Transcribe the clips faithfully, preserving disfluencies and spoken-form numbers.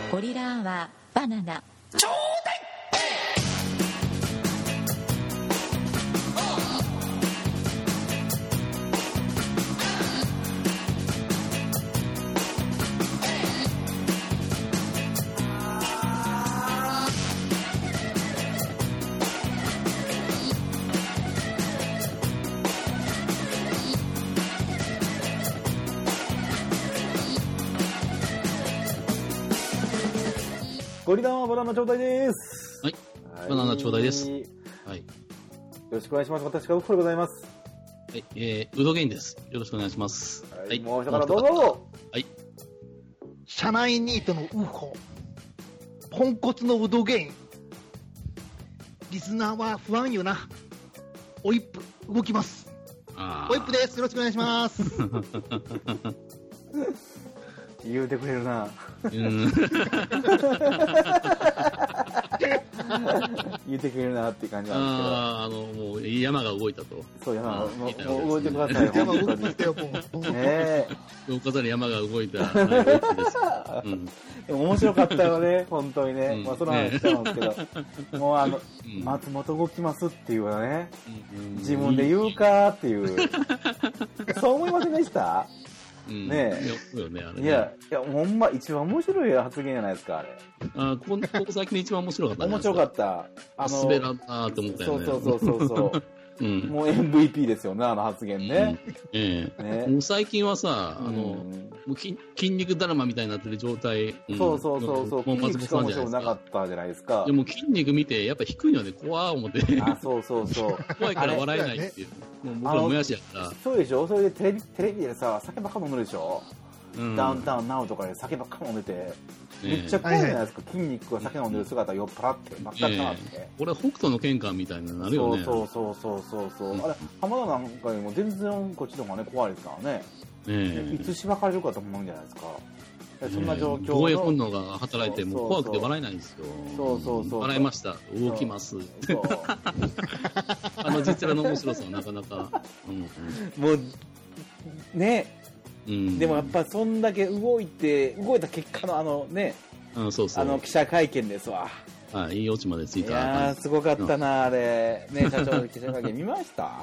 ゴリラアワーバナナちょうだい。 ゴリラはバナナちょうだいです。 はい。バナナちょうだいです。はい。よろしくお願いします。私がウッフォでございます。 はい。えー、ウドゲインです。よろしくお願いします。 はい。はい、もう一方どうぞ。 はい。 社内ニートのウッホ。ポンコツのウドゲイン。リスナーは不安よな。オイップ、動きます。 あオイップです。よろしくお願いします。 言うてくれるな。 うん言うてくれるなっていう感じなんですけど。 ああ、あの、もう山が動いたと。 そう、山が、もう、もう動いてくださいよ。 山動いたよ、もう。 ねえ。 岡に山が動いた。はい、うん、 でも面白かったよね、本当にね。うん、まあ、その話しちゃうんですけど。ね、もうあの、うん、松本動きますっていうのね、うん。自分で言うかっていう。そう思いませんでした？ねえ。いや、ね、あれね、 いや、いや、ほんま一番面白い発言じゃないですか、あれ。 あここ、ここ最近で一番面白かったね。 面白かった。 あの、滑らんなーって思ったよね。 そうそうそうそう。うん、もう エムブイピー ですよね、あの発言ね。 うん、ええね、もう最近はさ、あの、うん、もう筋肉だるまみたいになってる状態。 うん、そうそうそうそう。筋肉しか面白くなかったじゃないですか。 でも筋肉見て、やっぱ低いので怖ー思って。 あ、そうそうそう。 怖いから笑えないっていう。もう僕はもやしやから。 そうでしょ？それでテレビ、テレビでさ、酒ばっか飲むでしょ？うん、ダウンタウンナウとかで酒ばっか飲んでて、めっちゃ怖いじゃないですか、筋肉が酒飲んでる姿を酔っ払って真っ赤になって、えー、俺北斗の拳感みたいになるよね。 そうそうそうそうそう、うん、あれ浜田なんかよりも全然こっちの方がね怖いですからね、えー、いつしばかれるかと思うんじゃないですか。そんな状況の防衛本能が働いてもう怖くて笑えないんですよ。 そうそうそう、 笑いました、動きますそうあの実話の面白さはなかなか、 うん、もうね、うん、でもやっぱそんだけ動いて動いた結果のあのね、 うん、そうそう、 あの記者会見ですわ。 あ、いいオチまでついた。 いやーすごかったな、うん、あれね、社長の記者会見見ましたはい、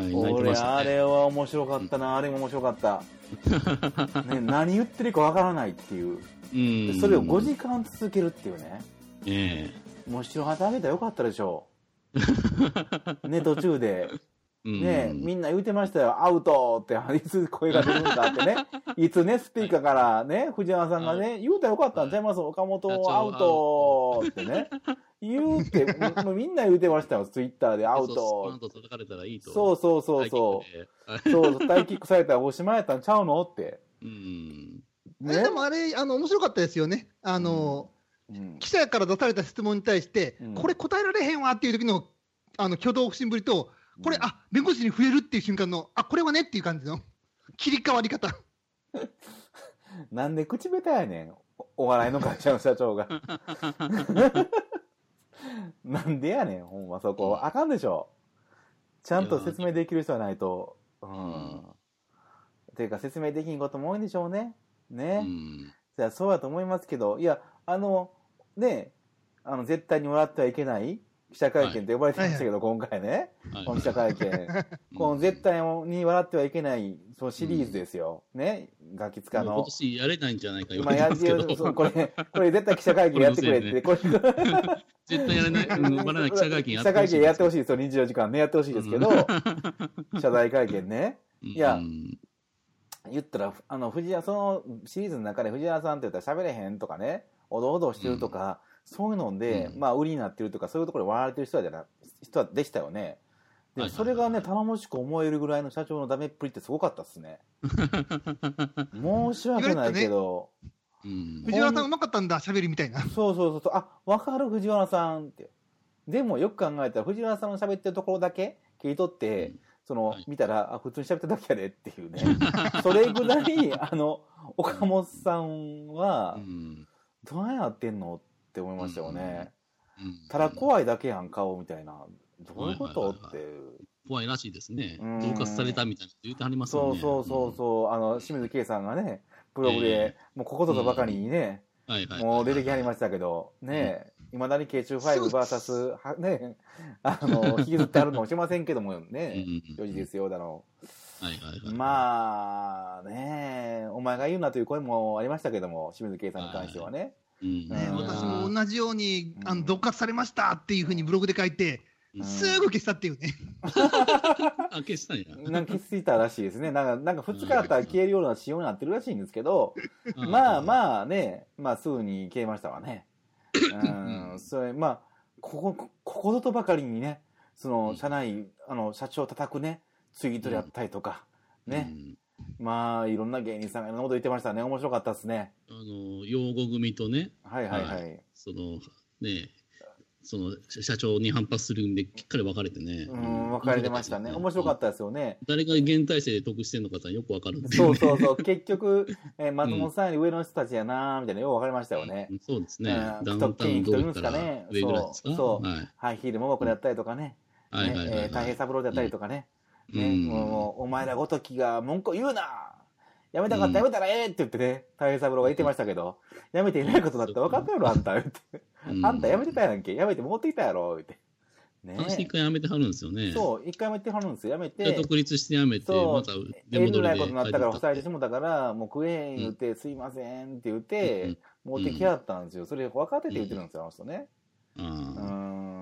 俺あれは面白かったな、うん、あれも面白かったね、何言ってるかわからないっていう、うん、それをごじかん続けるっていうね、 ええ、もう白旗あげたらよかったでしょね、途中でね、みんな言うてましたよ、アウトっていつ声が出るんだってねいつねスピーカーからね藤原さんがね言うたらよかったんちゃいます、岡本アウトってね言うてもうみんな言うてましたよ、ツイッターでアウト、そうそうそうそうそう、タイキックされたらおしまいやったんちゃうのって、 うんね、でもあれあの面白かったですよね、あの、うん、記者から出された質問に対して、うん、これ答えられへんわっていう時のあの挙動不審ぶりと、これ、あ、弁護士に触れるっていう瞬間の、あ、これはねっていう感じの切り替わり方なんで口下手やねん、 お, お笑いの会社の社長がなんでやねん、ほんまそこあかんでしょ、ちゃんと説明できる人はないと、うん、ていうか説明できんことも多いんでしょうね、ね、うん、じゃあそうだと思いますけど、いやあのね、あの絶対に笑ってはいけない記者会見って呼ばれてましたけど、はい、今回ね、はい、この記者会見、はい、この絶対に笑ってはいけないそのシリーズですよ、うん、ね、ガキ使の今年やれないんじゃないか今やってる、そう、これこれ絶対記者会見やってくれって、これ絶対やれない、うん、笑わない記者会見やってほしい、 記者会見やってほしいですよ、にじゅうよじかんねやってほしいですけど、うん、謝罪会見ね、いや、うん、言ったらあの藤原、そのシリーズの中で藤原さんって言ったら喋れへんとかね、おどおどしてるとか、うん、そういうので、うん、まあ売りになってるとかそういうところで笑われてる人はじゃな人でしたよね。で、はいはいはい、それがね頼もしく思えるぐらいの社長のダメっぷりってすごかったっすね申し訳ないけど、ね、 うん、藤原さんうまかったんだ喋りみたいな、 そうそうそう、あ、分かる藤原さんって。でもよく考えたら藤原さんの喋ってるところだけ切り取って、うん、その、はい、見たらあ普通に喋ってるだけやでっていうねそれぐらいあの岡本さんは、うん、どうやってんのって思いましたよね、うんうん、ただ怖いだけやん顔みたいな、どういうこと、はいはいはい、って怖いらしいですね、同化されたみたいな言ってはりますよね。 そうそうそうそう、あの清水圭さんがねブログで、もうここぞとばかりにね、 はいはい。 もう出てきはりましたけど、ねえ、いまだに ケーツーファイブブイエス はね、あの、引きずってあるのもしませんけどもね、よじですよ、だの。 はいはいはい。 まあ、ねえ、お前が言うなという声もありましたけども、清水圭さんに関してはね。 うんね、私も同じように、あの、毒活されましたっていうふうにブログで書いて、うん、すぐ消したっていうね。 あ、消したんや。 なんか消したらしいですね。なんか、なんかふつかあったら消えるような仕様になってるらしいんですけど、まあまあね、まあすぐに消えましたわね。うん、それ、まあ、ここ、ここぞとばかりにね、その、社内、あの、社長叩くね、ツイートであったりとか、ね。うん、まあ、いろんな芸人さんがいろんなこと言ってましたね。面白かったですね。 あの、擁護組とね。 はいはいはい。はい、 その、ね、その、社長に反発するんで、きっかり分かれてね。 うん、分かれてましたね。面白かったですよね。 誰が現体制で得してんのかってよく分かるっていう、ね。 そうそうそう。結局、えー、松本さんより上の人たちやなーみたいな、よく分かりましたよね。 うん、そうですね。 ダウンタウンどういうんですかね。 上ぐらいですか。 そう。はい、ハイヒールももこでやったりとかね。 はいはいはい。 太平三郎でやったりとかね。うん、ね、もう、お前らごときが文句を言うなやめたかったらやめたらええって言ってね、太平三郎が言ってましたけど、やめていないことだって分かったやろ、あんた。言って。あんたやめてたやんけ。やめて戻ってきたやろ、言って。 ね、私一回やめてはるんですよね。 そう、一回やめてはるんですよ。やめて。 独立してやめて、また出戻りで。えらいことになったから、塞いでしもたから、もう食えへん言って、うん、すいませんって言って、うん、持ってきはったんですよ。それ分かってて言ってるんですよ、あの人ね。 うん、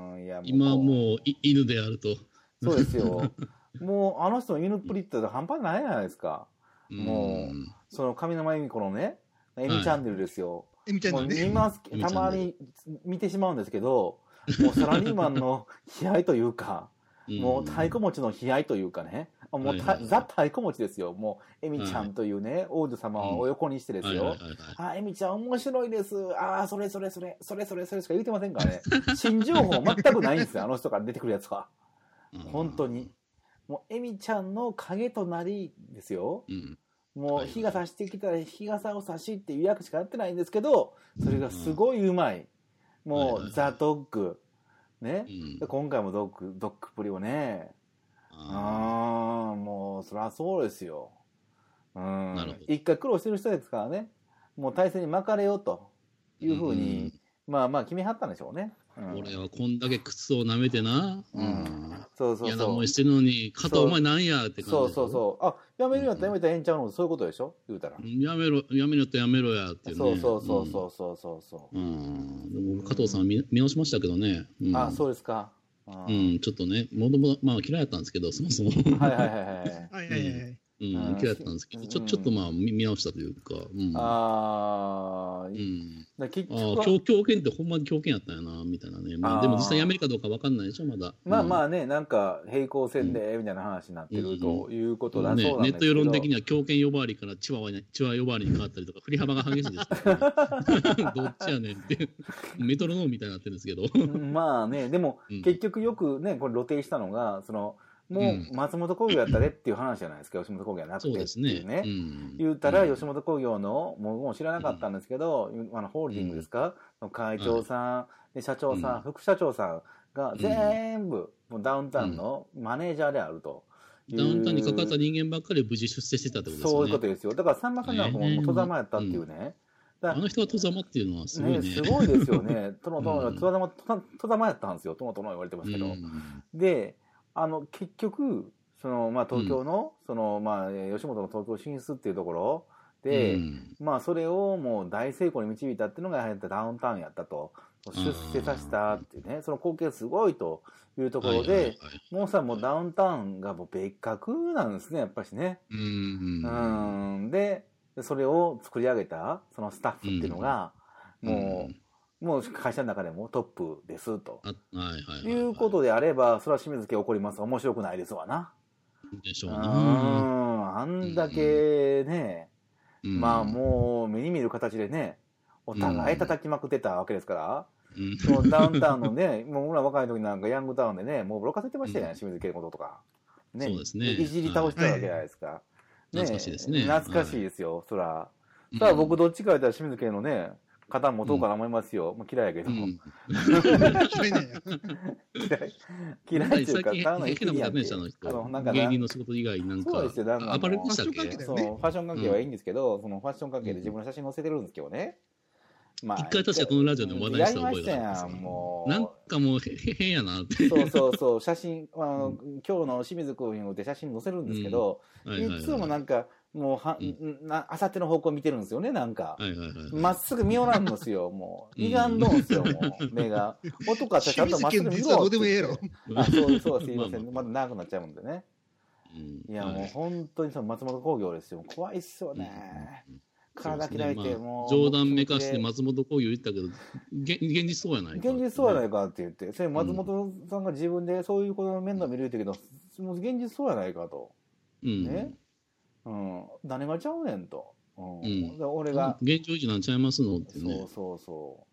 うん、いや、もう。 今もう犬であると。 そうですよ。もう、あの人の犬っぷりって半端ないじゃないですか。もう、その上沼恵美子のね、エミチャンネルですよ。 エミチャンネル。 見ます、たまに見てしまうんですけど、もうサラリーマンの悲哀というか、もう太鼓持ちの悲哀というかね、もうザ太鼓持ちですよ。もうエミちゃんというね、王女様を横にしてですよ。あ、エミちゃん面白いです。ああ、それそれそれ、それそれそれしか言ってませんからね。新情報全くないんですよ、あの人から出てくるやつは。本当に。もうエミちゃんの影となりですよ。うんもう日が差してきたら日傘を差しっていう役しかやってないんですけど、それがすごいうまい。もうザ・ドッグ。ね。うん、今回もドッグ、ドッグプリをね。ああ、もうそりゃそうですよ。うん。一回苦労してる人ですからね。もう体制に巻かれようというふうに、うん、まあまあ決めはったんでしょうね。うん、 俺はこんだけ靴を舐めてな。 うん。そうそうそう。 嫌な思いしてるのに、肩お前なんやって感じ。 そうそうそう。あ、やめるんやったらやめたらええんちゃうの、そういうことでしょ言うたら。 やめろ、やめるやったらやめろやっていうね。 そうそうそうそうそうそうそう。 うん。でも加藤さん見見直しましたけどね。 うん、あ、そうですか。 うん、ちょっとね、もともと、まあ嫌いだったんですけど、そもそも。 はいはいはいはい。 はいはいはい。 うん、嫌いだったんですけど、ちょ、ちょっとまあ見直したというか。うん、 ああ、 うん。 だ結局ああ、狂犬ってほんまに狂犬やったんやな、みたいなね。まあでも実際やめるかどうかわかんないでしょ、まだ。 まあまあね、なんか平行線で、みたいな話になってるということだそうなんですけど、 ネット世論的には狂犬呼ばわりからチワワに、チワワ呼ばわりに変わったりとか、振り幅が激しいですから、ね、どっちやねんっていう、メトロノームみたいになってるんですけど。 まあね、でも、結局よくね、これ露呈したのが、その、もう松本工業やったでっていう話じゃないですか、吉本興業はなくてっていうね。言うたら、吉本興業の、もう知らなかったんですけど、あの、ホールディングですか、会長さん、で社長さん、副社長さんが全部、もうダウンタウンのマネージャーであると。 ダウンタウンにかかった人間ばっかり無事出世してたってことですね。 そういうことですよ。だから、さんまさんがもう戸ざまやったっていうね。 あの人は戸ざまっていうのはすごいね。 すごいですよね。とのとの、戸ざま、戸ざまやったんですよ。とのとの言われてますけど。で、あの、結局、そのまあ、東京の、うん、そのまあ、吉本の東京進出っていうところで、うん、まあそれをもう大成功に導いたっていうのがやはりダウンタウンやったと、出世させたっていうね、その貢献すごいというところで、はいはいはい、もうさ、もうダウンタウンがもう別格なんですね、やっぱりね。 うん、 うん、で、それを作り上げたそのスタッフっていうのが、うん、もう、もう会社の中でもトップですと。 はいはいはいはい、 いうことであれば、それは清水家起こります。面白くないですわな。 でしょうな。 あんだけね、うん、まあもう目に見る形でね、お互い叩きまくってたわけですから、うん、そのダウンタウンのね、もう俺ら若い時なんかヤングタウンでね、もうボロカス言ってましたよね、うん、清水家のこととか。ね、 そうですね。 いじり倒してたわけじゃないですか。はい、 ね、懐かしいですね。 懐かしいですよ、はい、そら。ただ僕どっちか言ったら清水家のね、肩持とうかな思いますよ。うん、もう嫌いやけど。うん、嫌いね。嫌いっていうか、 ただの変なことやってんじゃん、あの人。あの、なんか芸人の仕事以外なんか。 そうですよ、なんか。 アパレルでしたっけ？ そう、ファッション関係はいいんですけど、そのファッション関係で自分の写真載せてるんですけどね。 まあ、 一回確かこのラジオで話題した覚えがありますやりましたやん、もう。 なんかもう変やなって。 そうそうそう、写真、あの、うん、今日の清水君で写真載せるんですけど、うんはいはいはい、いつもなんか、もうは、うん、な、あさっての方向見てるんですよね、なんか。はいはいはい、まっすぐ見おらんのですよ、もう。歪んどんすよ、もう、目が。男かってちゃんとまっすぐ見ろって。あ、そうそう、すいません。まだ長くなっちゃうんでね。うん、いや、もう本当にその松本工業ですよ。怖いっすよね。うん体開いて、ね、もう。 冗談めかして松本工業言ったけど、現実そうやないか。 現実そうやないかって言って、それ松本さんが自分でそういうことの面倒見るって言うけど、もう現実そうやないかと。うん。ね。うん。何がちゃうねんと。うん。うん、で俺が。 現状維持なんちゃいますのってね。 そうそうそう。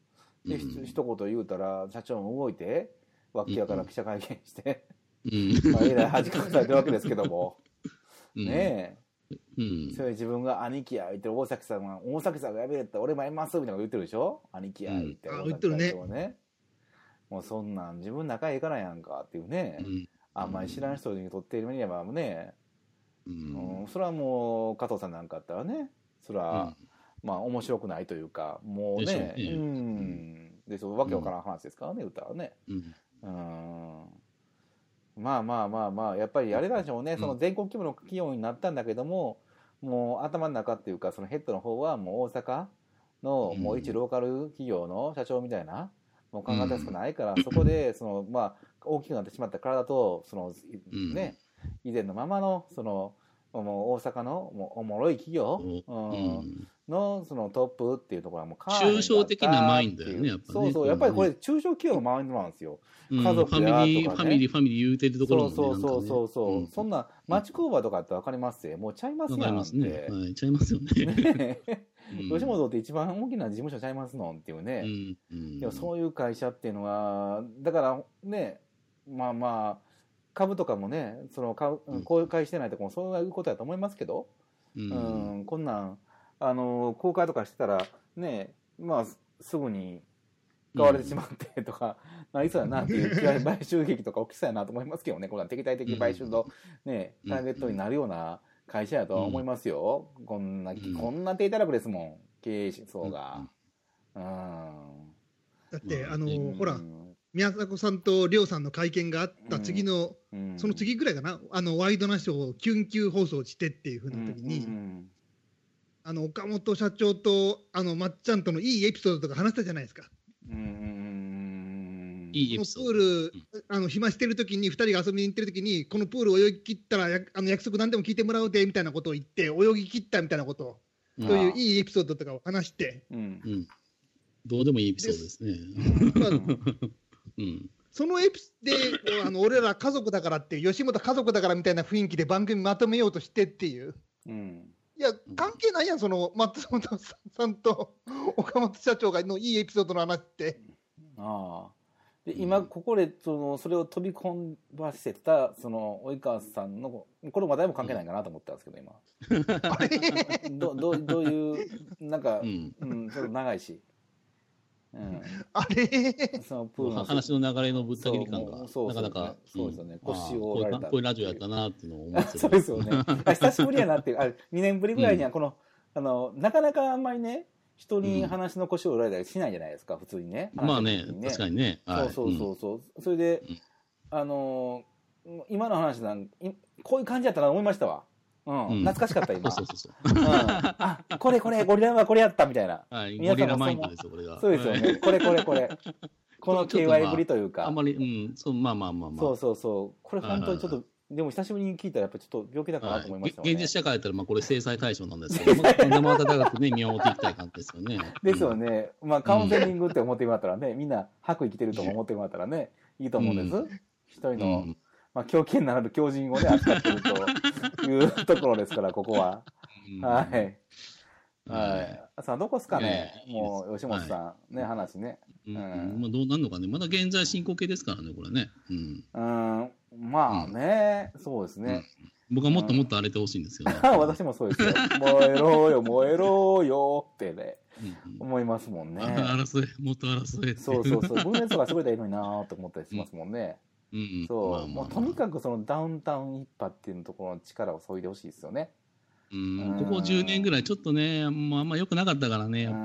で、うん、一言言うたら、社長も動いて、脇屋から記者会見して、うん。まあ、えらい恥かかされてるわけですけども。うん、ねえ。うん、それ自分が兄貴や言って大崎さんが大崎さんがやべえって俺もやりますみたいなこと言ってるでしょ兄貴や言って、うん、 あ言ってるねもうそんなん自分仲いいからやんかっていうね、うん、あんまり知らん人にとっている目にはね、うんうん、それはもう加藤さんなんかあったらねそれは、うん、まあ面白くないというかもうねで、ね、うんでそうわけわからん話ですからね、うん、歌はね、うんうんまあまあまあまあやっぱりあれなんでしょうね、うん、その全国規模の企業になったんだけどももう頭の中っていうかそのヘッドの方はもう大阪のもう一ローカル企業の社長みたいなもう考えやすくないから、うん、そこでそのまあ大きくなってしまった体とそのね以前のままのそのもう大阪のもうおもろい企業、うんうんのそのトップっていうところはもう抽象的なマインドだよねやっぱね。 そうそうやっぱりこれ中小企業のマインドなんですよ。 うん、家族やとか、ね、ファミリーファミリーファミリー言うてるところもね。 そうそうそうそう、うん、そんな町工場とかってわかりますよ。もうちゃいますやんって。わかりますね。 はい、ちゃいますよね。 ね吉本って一番大きな事務所ちゃいますのっていうね。うんうん、でもそういう会社っていうのはだからねまあまあ株とかもねその公開してないとかもそういうことだと思いますけど、うんうん、こんなんあの公開とかしてたらねまあすぐに買われてしまってとか、うん、なりそうやなっていう買収劇とか起きそうやなと思いますけどねこんな敵対的買収の、ね、ターゲットになるような会社やとは思いますよ、うん、こんな、うん、こんな低たらくですもん経営層が、うん、 だってあの、うん、ほら宮迫さんと亮さんの会見があった次の、うん、その次ぐらいかなあのワイドナショーを緊急放送してっていうふうな時に、うんうんあの岡本社長とあのまっちゃんとのいいエピソードとか話したじゃないですか。うんうんいいエピソード。このプール、うん、あの暇してる時にふたりが遊びに行ってる時にこのプール泳ぎ切ったらやあの約束何でも聞いてもらうでみたいなことを言って泳ぎ切ったみたいなことを、うん、そういういいエピソードとかを話して、うんうん、 どうでもいいエピソードですね。まあうん、そのエピであの俺ら家族だからって吉本家族だからみたいな雰囲気で番組まとめようとしてっていう。うんいや関係ないやんその松本さんと岡本社長がのいいエピソードの話って。ああで今ここでそのそれを飛び込ませたその及川さんのこの話題も関係ないかなと思ったんですけど今。あれどどどういうなんか、うんうん、ちょっと長いし。うん、 あれそのプールの話の流れのぶった切り感がなかなかそうですよね、腰を折られたこういうラジオやったなっていうのを思ってそうですよね久しぶりやなってあにねんぶりぐらいにはこの、うん、あのなかなかあんまりね人に話の腰を折られたりしないじゃないですか普通にね、 まあね確かにね、 はい、そうそうそうそう、うん、それで、うん、あの今の話なんこういう感じやったなと思いましたわうん、懐かしかった今。そうそうそうそう。うん、あ、これこれゴリラはこれやったみたいな。 はい、ゴリラマインドですよこれが。 そうですよね。これこれこれ。この ケーワイ ぶりというか。 あんまりうんそうまあまあまあまあ。 そうそうそう。これ本当にちょっとでも久しぶりに聞いたらやっぱちょっと病気だかなと思いましたね。 現実社会だったらまあこれ制裁対象なんですけど、生温かくね見守っていきたい感じですよね。 ですよね。まあカウンセリングって思ってもらったらね、みんな白衣着てると思ってもらったらねいいと思うんです。一人の。まあ、狂犬ならぬ狂人をね扱ってるというところですからここは、うん、はいはいさあどこですかね、ねもう吉本さん、はい、ね話ね、 うんうんまあ、どうなるのかねまだ現在進行形ですからねこれねうんうんまあね、うん、そうですね、 うん、僕はもっともっと荒れてほしいんですよね、 うん、私もそうですよ燃えろよ燃えろよってね、うんうん、思いますもんね争えもっと争えそうそうそう分裂とかすごいいいのになーと思ったりしますもんね、うんうん、そう、まあまあまあ、もうとにかくそのダウンタウン一派っていうところの力を削いでほしいですよね。 うん、ここじゅうねんぐらいちょっとねもうあんま良くなかったからねやっぱり。う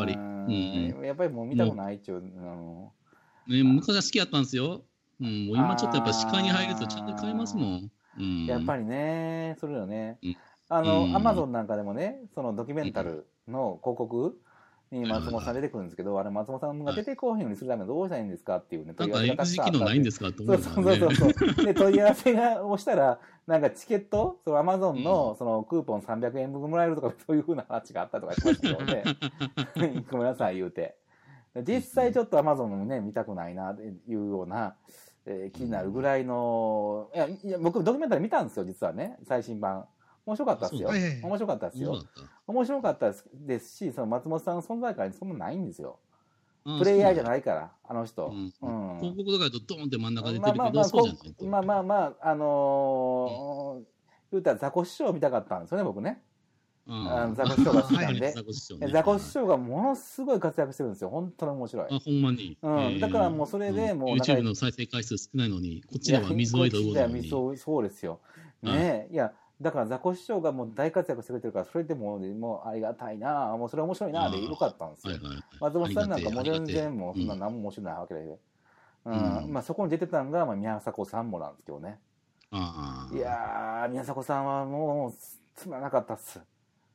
ん、やっぱりもう見たくないっちゅう、あのね、昔は好きやったんですよ。うん、もう今ちょっとやっぱ視界に入るとちゃんと買えますもん。うん、 やっぱりね、それよね。うん、あの、アマゾンなんかでもね、そのドキュメンタルの広告に松本さん出てくるんですけど、うん、あれ松本さんが出てこうへんようにするためにどうしたらいいんですかっていうね、 問い合わせがたくさんあった。なんか X 機能ないんですかって思うからね。 そうそうそうそう。で、問い合わせがをしたら、なんかチケット、そのアマゾンのそのクーポンさんびゃくえんぶんもらえるとか、そういう風な話があったとかしましたけどね。ごめんなさい、言うて。実際ちょっとアマゾンもね、見たくないな、っていうような、えー、気になるぐらいの、いや、いや僕ドキュメンタリー見たんですよ、実はね、最新版。面白かったですよ。面白かったですよ。面白かったですし、その松本さんの存在感そんなないんですよ。プレイヤーじゃないから、あの人。 広告とかだとドーンって真ん中で出てるけど、そうじゃないと。 まあまあまあ、あのー、言うたらザコ師匠見たかったんですよね、僕ね。ザコ師匠が好きなんで。ザコ師匠がものすごい活躍してるんですよ。本当に面白い。 あ、ほんまに。 うん。だからもうそれでもう。 YouTube の再生回数少ないのに、こっちでは水を得た動画に。 そうですよ。ねえ。いや、だからザコ師匠がもう大活躍してくれてるから、それでももうありがたいな、もうそれ面白いなでよかったんですよ。松本さんなんかもう全然もうそんな何も面白いわけで。うん。まあそこに出てたのが、まあ宮迫さんもなんですけどね。いやー、宮迫さんはもうつまらなかったっす。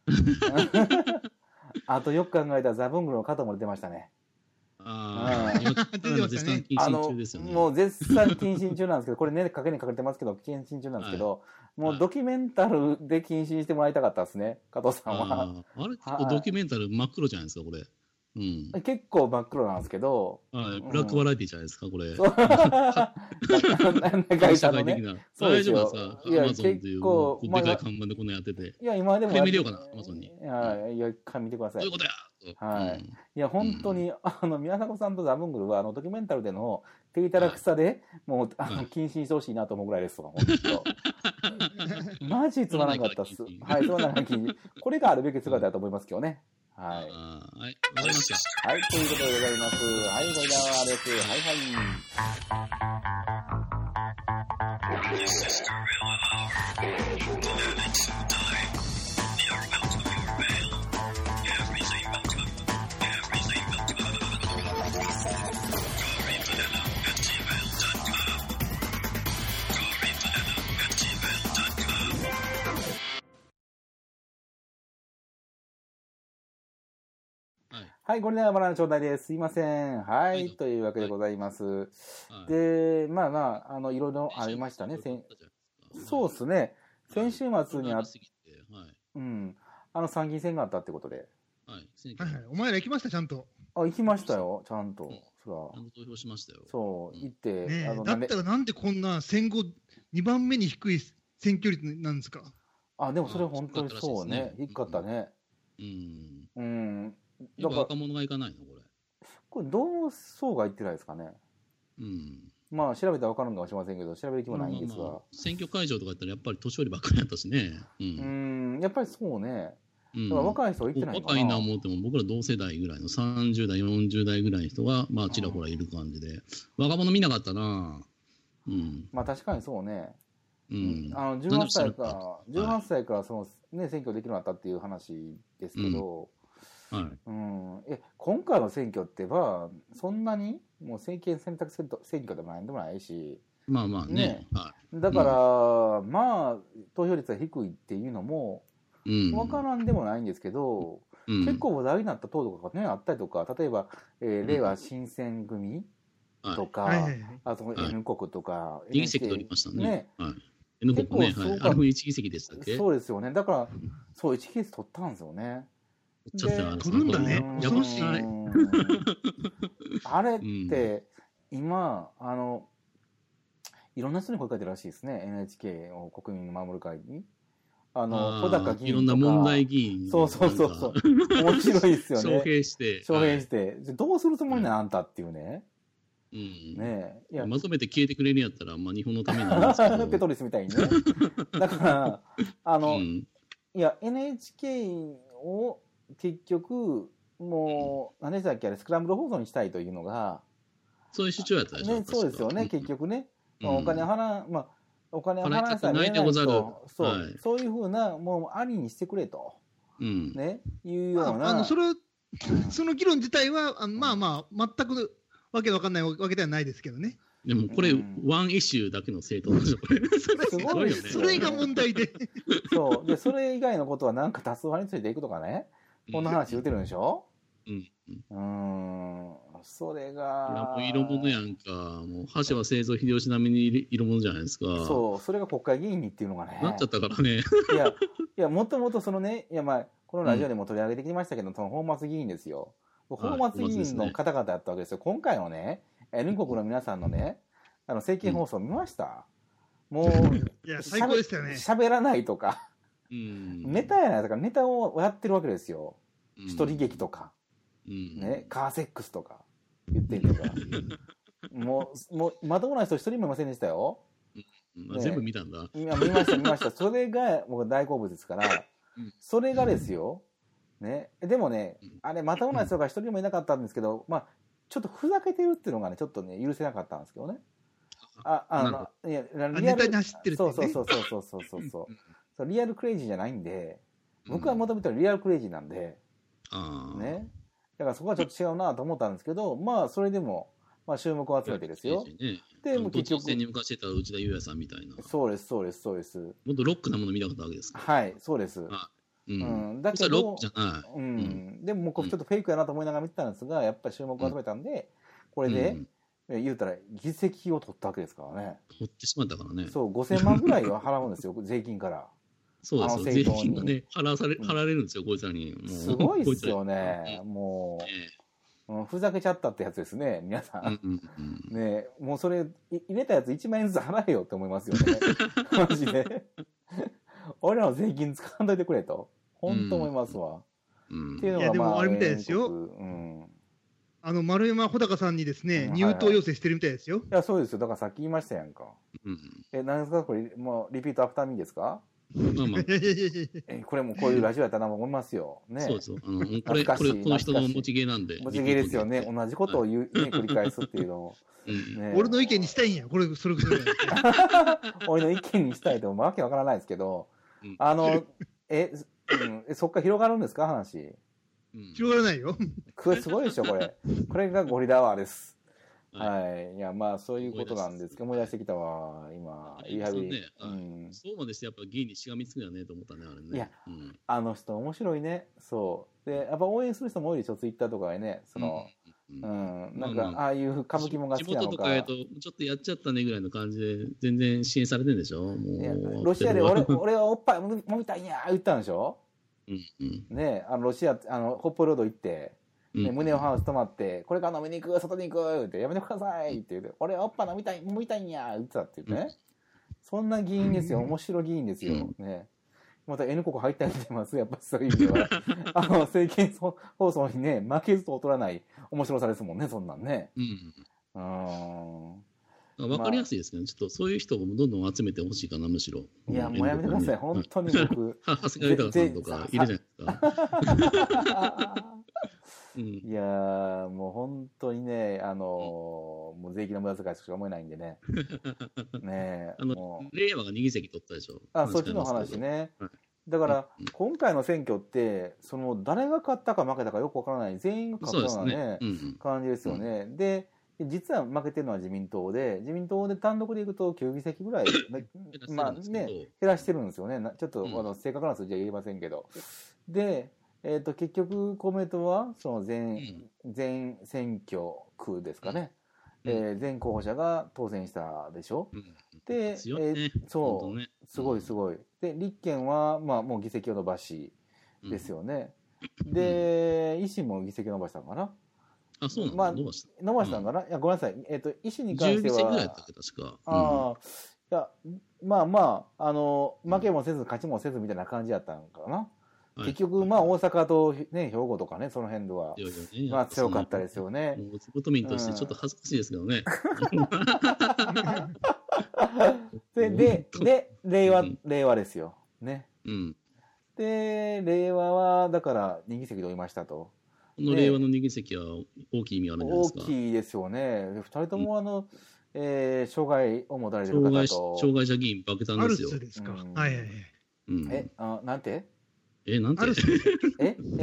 あとよく考えたらザブングルの肩も出ましたね。 ああ、絶賛謹慎中ですよね。 もう絶賛謹慎中なんですけど、これね、賭けにかけてますけど、謹慎中なんですけど、もうドキュメンタルで謹慎してもらいたかったですね、加藤さんは。 あれ、結構ドキュメンタル真っ黒じゃないですか、これ。うん、 結構真っ黒なんですけど、 はい、ブラックバラエティじゃないですか、これ。 会社のね。 大丈夫ですか、アマゾンっていうでかい看板でこんなやってて。 いや、今でも。 これ見れようかな、アマゾンに。 いや、いや、一回見てください。 どういうことや。 はい。いや、本当に、あの、宮迫さんとザブングルは、あの、ドキュメンタルでの手いただくさで、もう、あの、謹慎してほしいなと思うぐらいですわ、本当。マジつまらなかったっす。はい、つまらない謹慎。これがあるべき姿だと思いますけどね。はい。 はい、わかりました。 はい、ということでございます。はい、それではです。はいはいはい、ゴリラバナナ頂戴です。すいません。はい、はい、というわけでございます。はい、で、まあまあ、あの、いろいろありましたね。そうですね。先週末にあっ、はい、うん。あの、参議院選があったってことで。 はい。はいはい。お前ら行きました、ちゃんと。 あ、行きましたよ、ちゃんと。うん、 そら。投票しましたよ。 そう、行って。 ね、あのだったらなんでこんな戦後にばんめに低い選挙率なんですか。 あ、でもそれ本当にそうね。低かったね。 うん。 うん。 やっぱ若者が行かないのこれ。 これ同層が行ってないですかね。 うん。 まあ調べたら分かるのかもしれませんけど、調べる気もないんですが。まあまあまあ、 選挙会場とか行ったらやっぱり年寄りばっかりやったしね。 うん。うん、やっぱりそうね。うん、だから若い人は行ってないのかな。 若いな思っても僕ら同世代ぐらいのさんじゅう代よんじゅう代ぐらいの人がまあちらほらいる感じで、うん、若者見なかったな。うん。まあ確かにそうね。 うん。 あのじゅうはっさいからじゅうはっさいからそのね選挙できるようになったっていう話ですけど。 うんはいうん、え今回の選挙ってはそんなにもう政権選択選挙でもないでもないしまあまあね、ねはい、だから、うん、まあ投票率が低いっていうのも分からんでもないんですけど、うん、結構話題になった党とかねあったりとか例えば、えー、れいわ新選組とか、 はい、 あと N 国とか、 はい、議席取りましたね。ねはい、N 国ね、はい、あれもいち議席でしたっけ。 そうですよね。だから、そういち議席取ったんですよね。 取るんだね。恐ろしい。 あれって、うん、今あのいろんな人に声かけてるらしいですね。エヌエイチケー を国民守る会に。あの小高議員とか。いろんな問題議員。 そうそうそうそう。面白いですよね。 招聘して。 招聘して、はい、どうするつもりなんあんたっていうね。 うん、 ねいやまとめて消えてくれるんやったら、まあ、日本のためになるんですけどペトリスみたいにね。だからあの、うん、いや エヌエイチケー を結局もう、うん、何でしたっけあれスクランブル放送にしたいというのがそういう主張やったでしょ、 ね、そうですよね、うん、結局ね、まあ、お金払う、まあ、お金を払わさないとそう、 はい、 そういうふうなもうありにしてくれと、 うんね、いうような、 あのそれその議論自体は、あのまあまあ、全くわけわかんないわけではないですけどね。 でもこれ、うん、ワンイシューだけの政党でしょ、これ。それすごいよね。それが問題で。 そう。で、それ以外のことはなんか多数派についていくとかね。こんな話言ってるんでしょ。うん。うん。それが。 いや、もう色物やんか。もう、橋場製造秀吉並みに色物じゃないですか。 そう。それが国会議員にっていうのがね。 なっちゃったからね。 いや、いや、もともとそのね、いや、まあ、このラジオでも取り上げてきましたけど、うん、その本末議員ですよ。本末議員の方々やったわけですよ。今回のね、N 国の皆さんのね、あの政見放送見ました、うん、もう、 いや、最高でしたよね。 喋らないとか、うん、ネタやないとか、ネタをやってるわけですよ。うん、一人劇とか、うん、ね、カーセックスとか言ってるとか。もう、もう、まともな人一人もいませんでしたよ。 うん、ね、全部見たんだ。 いや、見ました、見ました。それが僕大好物ですから、それがですよ。ね、でもね、あれ、まともな人が一人もいなかったんですけど、まあ、ちょっとふざけてるっていうのがね、ちょっとね、許せなかったんですけどね。あ、あの、いや、リアル、ね、そうそうそうそうそうそうそうそう。リアルクレイジーじゃないんで、僕は求めてるリアルクレイジーなんで、うん、ね。だからそこはちょっと違うなと思ったんですけど、まあ、それでも、まあ、注目を集めてですよ。 ね、で、もう結局。に向かしてた内田裕也さんみたいな。 そうです、そうです、そうです。 もっとロックなもの見たかったわけですか。 はい、そうです。うん、だけど、 ロックじゃない。 うん。でも、僕ちょっとフェイクやなと思いながら見てたんですが、やっぱり注目を集めたんで、これで、うん、言うたら、議席を取ったわけですからね。 取ってしまったからね。 そう、ごせんまんぐらいは払うんですよ、税金から。 そうですよ、税金がね、払わされ、払われるんですよ、こいつらに。 もうすごいですよね、もう、ねうん。ふざけちゃったってやつですね、皆さん。うんうんうん、ねもうそれ、入れたやついちまんえんずつ払えよって思いますよね。マジで。俺らの税金使わんといてくれと。本当思いますわ。 うん、っていうのは、まあ、いや、でもあれみたいですよ。うん、あの、丸山穂高さんにですね、うん、入党要請してるみたいですよ。はいはい、いや、そうですよ。だからさっき言いましたやんか。うん、え、何ですかこれ、もう、リピートアフターミーですかまあまあ、えこれもこういうラジオやったなと思いますよ。ね、 そうそう。あのこれ、これ、この人の持ち芸なんで。 持ち芸ですよね。同じことを言う、ね、繰り返すっていうのを。 ね、俺の意見にしたいんや。これ、それ、それ。 俺の意見にしたいって、もうわけわからないですけど、うん、あの、え、うん、そっから広がるんですか話。 うん、広がらないよ。 これすごいでしょ、これ。これがゴリラワーです。はい、はい。いや、まあ、そういうことなんですけど、思い出してきたわ、今。リハビリ。 ねうん、そうまでして、やっぱ議員にしがみつくんだねと思ったね、あれね。 いや、うん、あの人面白いね。そう。で、やっぱ応援する人も多いでしょ、ツイッターとかでね。その、うん。うん、なんか、ああいう歌舞伎もが好きなのか。 地元とかやと、ちょっとやっちゃったねぐらいの感じで、全然支援されてるんでしょもう。 ロシアで俺、俺はおっぱい飲みたいんや言ったんでしょうんうん、ねあの、ロシア、あの、北方領土行って、ね、うん、胸をハウス泊まって、これから飲みに行く、外に行くって、やめてくださいって言って、俺はおっぱい飲みたい、飲みたいんや言ってたって言ってね。うん、そんな議員ですよ。面白い議員ですよ。うん、ねまた N 国入ってあげてます。やっぱそういう意味では。あの、政見放送にね、負けずと劣らない面白さですもんね、そんなんね。うん。 うん。わかりやすいですけど、ね、ちょっとそういう人をどんどん集めてほしいかな、むしろ。 いや、もうやめてください。本当に僕。 長谷川豊さんとかいるじゃないですか。 うん、いやー、もう本当にね、あのー、もう税金の無駄遣いしか思えないんでね。ねあの、令和がに議席取ったでしょ。 あ、そっちの話ね。はい、だから、うん、今回の選挙って、その、誰が勝ったか負けたかよくわからない、全員が勝ったようなね、ねうんうん、感じですよね。うん、で、実は負けてるのは自民党で、自民党で単独でいくときゅう議席ぐらい、まあね、減らしてるんですよね。ちょっと、うん、あの正確な数字は言えませんけど。で、えー、と結局公明党はその全、うん、全選挙区ですかね、うんえー、全候補者が当選したでしょ、うん、で、ねえー、そう、ね、すごいすごいで立憲は、まあ、もう議席を伸ばしですよね、うん、で維新も議席を伸ばしたのかなあ、そうなの、 まあ、 伸ばした伸ばしたのかな、うん、いやごめんなさい、えー、と維新に関してはじゅう議席ぐらいだったっけ確か、ああ、いやまあまああの負けもせず勝ちもせずみたいな感じだったのかな、結局、まあ、大阪と、ね、兵庫とかね、その辺では、ね、まあ、強かったですよね。 もう地元民としてちょっと恥ずかしいですけどね。 で、で、で、令和、令和ですよ。ね。うん、で、令和は、だから、に議席で追いましたと。 この令和のに議席は大きい意味あるんじゃないですか。 大きいですよね。ふたりとも、あの、うんえー、障害を持たれてる方と。 障害者議員、爆弾ですよ。 アルツですか。うん、はいはいはい。 うん、え、あ、なんてえ、なんてええな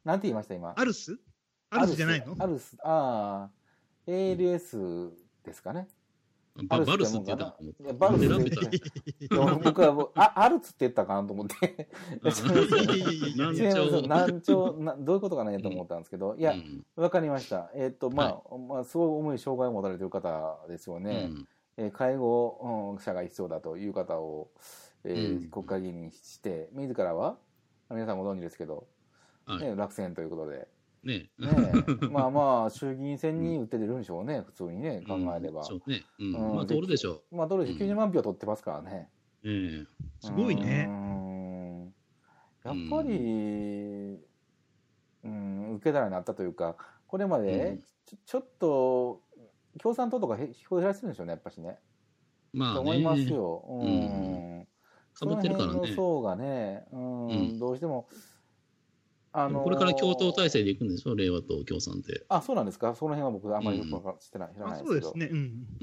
なんて言いました今。 アルスアルスじゃないの？ アルス、ああ、エーエルエス ですかね。 ババルスって言ったかと思った。 バルス選べってた。 僕はあアルツって言ったかなと思って。 難聴。 難聴な、どういうことかねと思ったんですけど、いや、わ、うん、かりました。えっ、ー、と、まあ、はい、まあ、すごい重い障害を持たれている方ですよね。うん、えー、介護者が必要だという方を、えーうん、国会議員にして、自らは、皆さんご存知ですけど、はい、ね、落選ということで。ねねまあまあ、衆議院選に打って出るんでしょうね、うん、普通にね、考えれば。 そうね。うん。まあ、通るでしょう。まあ、通るでしょう。きゅうじゅうまん票取ってますからね。 ええ。 すごいね。 やっぱり、うん、受け皿になったというか、これまでちょ、ちょっと、共産党とか票減らしてるんでしょうね、やっぱしね。 まあね。 と思いますよ。うん。 かぶってるからね。 その辺の層がね、うん、どうしても、 あのー、これから共闘体制でいくんでしょ、令和と共産って。 あ、そうなんですか。その辺は僕あんまりよく知らない、知らないですけど。 そうですね。うん。 うん。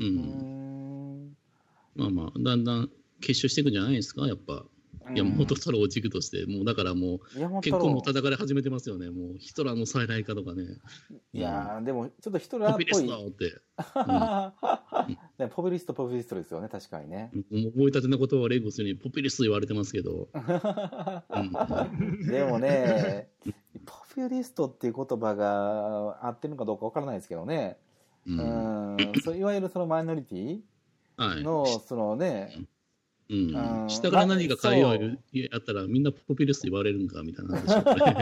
まあまあ、だんだん結集していくんじゃないですか、やっぱ。山本太郎を軸として、もうだからもう、結構もう叩かれ始めてますよね。もうヒトラーの再来かとかね。 いやー、でもちょっとヒトラーっぽい。 ポピュリストって。 うん、ポピュリスト、ポピュリストですよね、確かにね。 思い立ての言葉を連呼するように、ポピュリスト言われてますけど。うん、 でもね、ポピュリストっていう言葉が合ってるのかどうかわからないですけどね。うん、うんそういわゆるそのマイノリティの、はい、そのね、 うん、下から何か変えようやったらみんなポピュリスト言われるんかみたいな話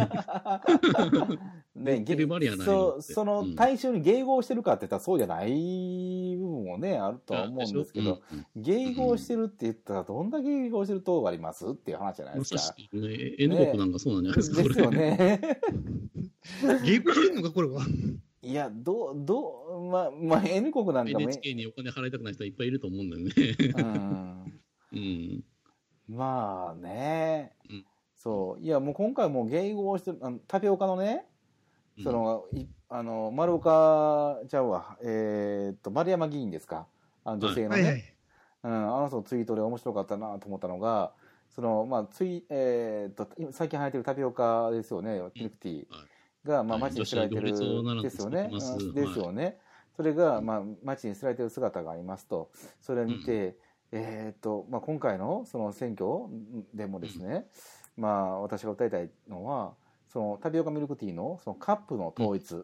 ね。ね、そ, その対象に迎合してるかって言ったらそうじゃない部分もねあるとは思うんですけど、うん、迎合してるって言ったらどんだけ迎合してるとありますっていう話じゃないですか。 ね、N 国なんかそうなんじゃないですか。 ですよね。 迎合してるのかこれは。 いや、どう、どう、まあ、まあ、N 国なんかも。 エヌエイチケー にお金払いたくない人はいっぱいいると思うんだよね。 うんうん、 まあね、 うん、 そういやもう今回もう迎合してるあのタピオカのね、その、うん、いあの丸岡ちゃうわえー、っと丸山議員ですか、あの女性のね、はいはいはい、うん、あの人のツイートで面白かったなと思ったのが、そのまあツイえー、っと最近流行ってるタピオカですよね、ミルクティーが、まあ、街に捨てられてるですよね、ですよね。それがまあ街に捨てられてる姿がありますと、それを見て。うんえーとまあ、今回のその選挙でもですね、うん、まあ、私が訴えたいのはそのタピオカミルクティー の, そのカップの統一、うん、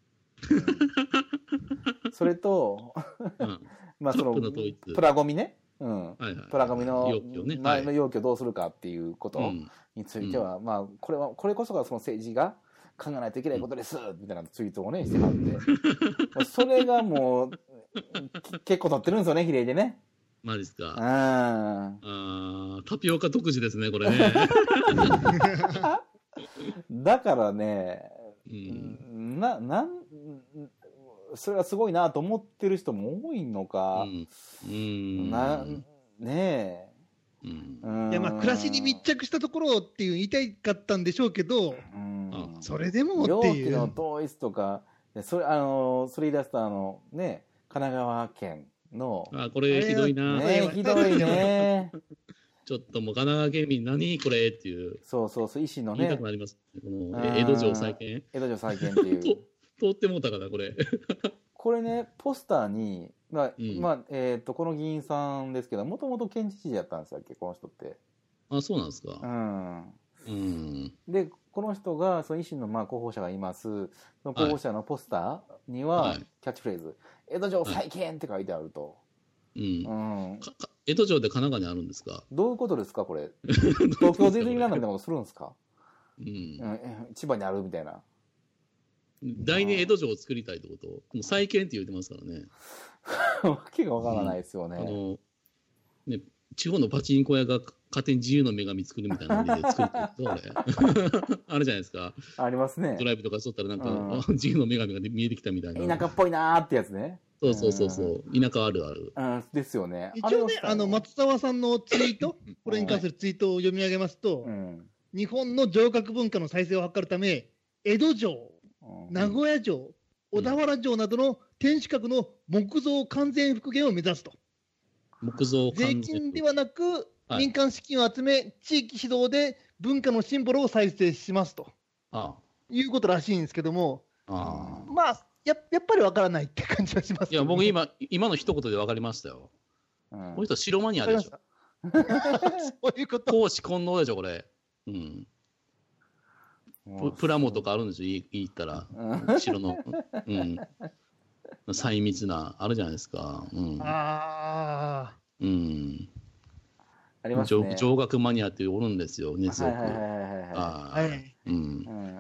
それと、うん、まあそのプラゴミね、うんはいはい、プラゴミの前の容器をどうするかっていうことについては、うんまあ、これはこれこそがその政治が考えないといけないことです、うん、みたいなツイートをねしてはってそれがもう結構取ってるんですよね、比例でね。 マジですか。 ああタピオカ独自ですね、これね。 だからね、うん、な、なん、それはすごいなと思ってる人も多いのか。 うん。うん、 な、ねえ。 うん、いやまあ暮らしに密着したところっていう言いたいかったんでしょうけど、うん、それでもっていう。 容器の統一とか、それ、あの、それ言い出したあの、ね、神奈川県。のあこれひどいな、 ね、ひどいね。 ちょっともう神奈川県民何これっていう。 そうそうそう、維新のね。 言いたくなります。この江戸城再建。 江戸城再建っていう。 通ってもうたかなこれ。 これねポスターにまあ、うん、まあえっ、ー、とこの議員さんですけど、もともと県知事やったんですよっけこの人って。 あそうなんですか。 うん。 うん、 でこの人がその維新のまあ候補者がいます。その候補者のポスターには、はい、キャッチフレーズ。江戸城再建って書いてあると、 はいうんうん、江戸城で神奈川にあるんですか。 どういうことですかこれ。東京ディズニーランドみたいなことするんですか、 うんうん、千葉にあるみたいな。 第二江戸城を作りたいってこと。もう再建って言ってますからね。 わけがわからないですよね、 うん、あのね地方のパチンコ屋が勝手に自由の女神作るみたいな感じで作るってことあれあるじゃないですか。 ありますね。 ドライブとかしとったらなんか、うん、自由の女神が見えてきたみたいな。 田舎っぽいなーってやつね。 そうそうそうそう、うん、田舎あるある。 うん、ですよね。 一応ね、あの松沢さんのツイート、これに関するツイートを読み上げますと、うん、日本の城郭文化の再生を図るため、江戸城、うん、名古屋城、小田原城などの天守閣の木造完全復元を目指すと。 木造税金ではなく、はい、民間資金を集め、地域指導で文化のシンボルを再生しますと。 ああいうことらしいんですけども、 あまあや、やっぱりわからないって感じはします、ね。 いや、僕今、今の一言で分かりましたよ。うん、この人、白マニアでしょ。 そういうこと。 公私混同でしょ、これ。うん。プラモとかあるんですよ、言ったら。白の。うん。細密な、あるじゃないですか。うん、ああ。うん。ありますね。上学マニアっておるんですよ、熱力。はい。うん。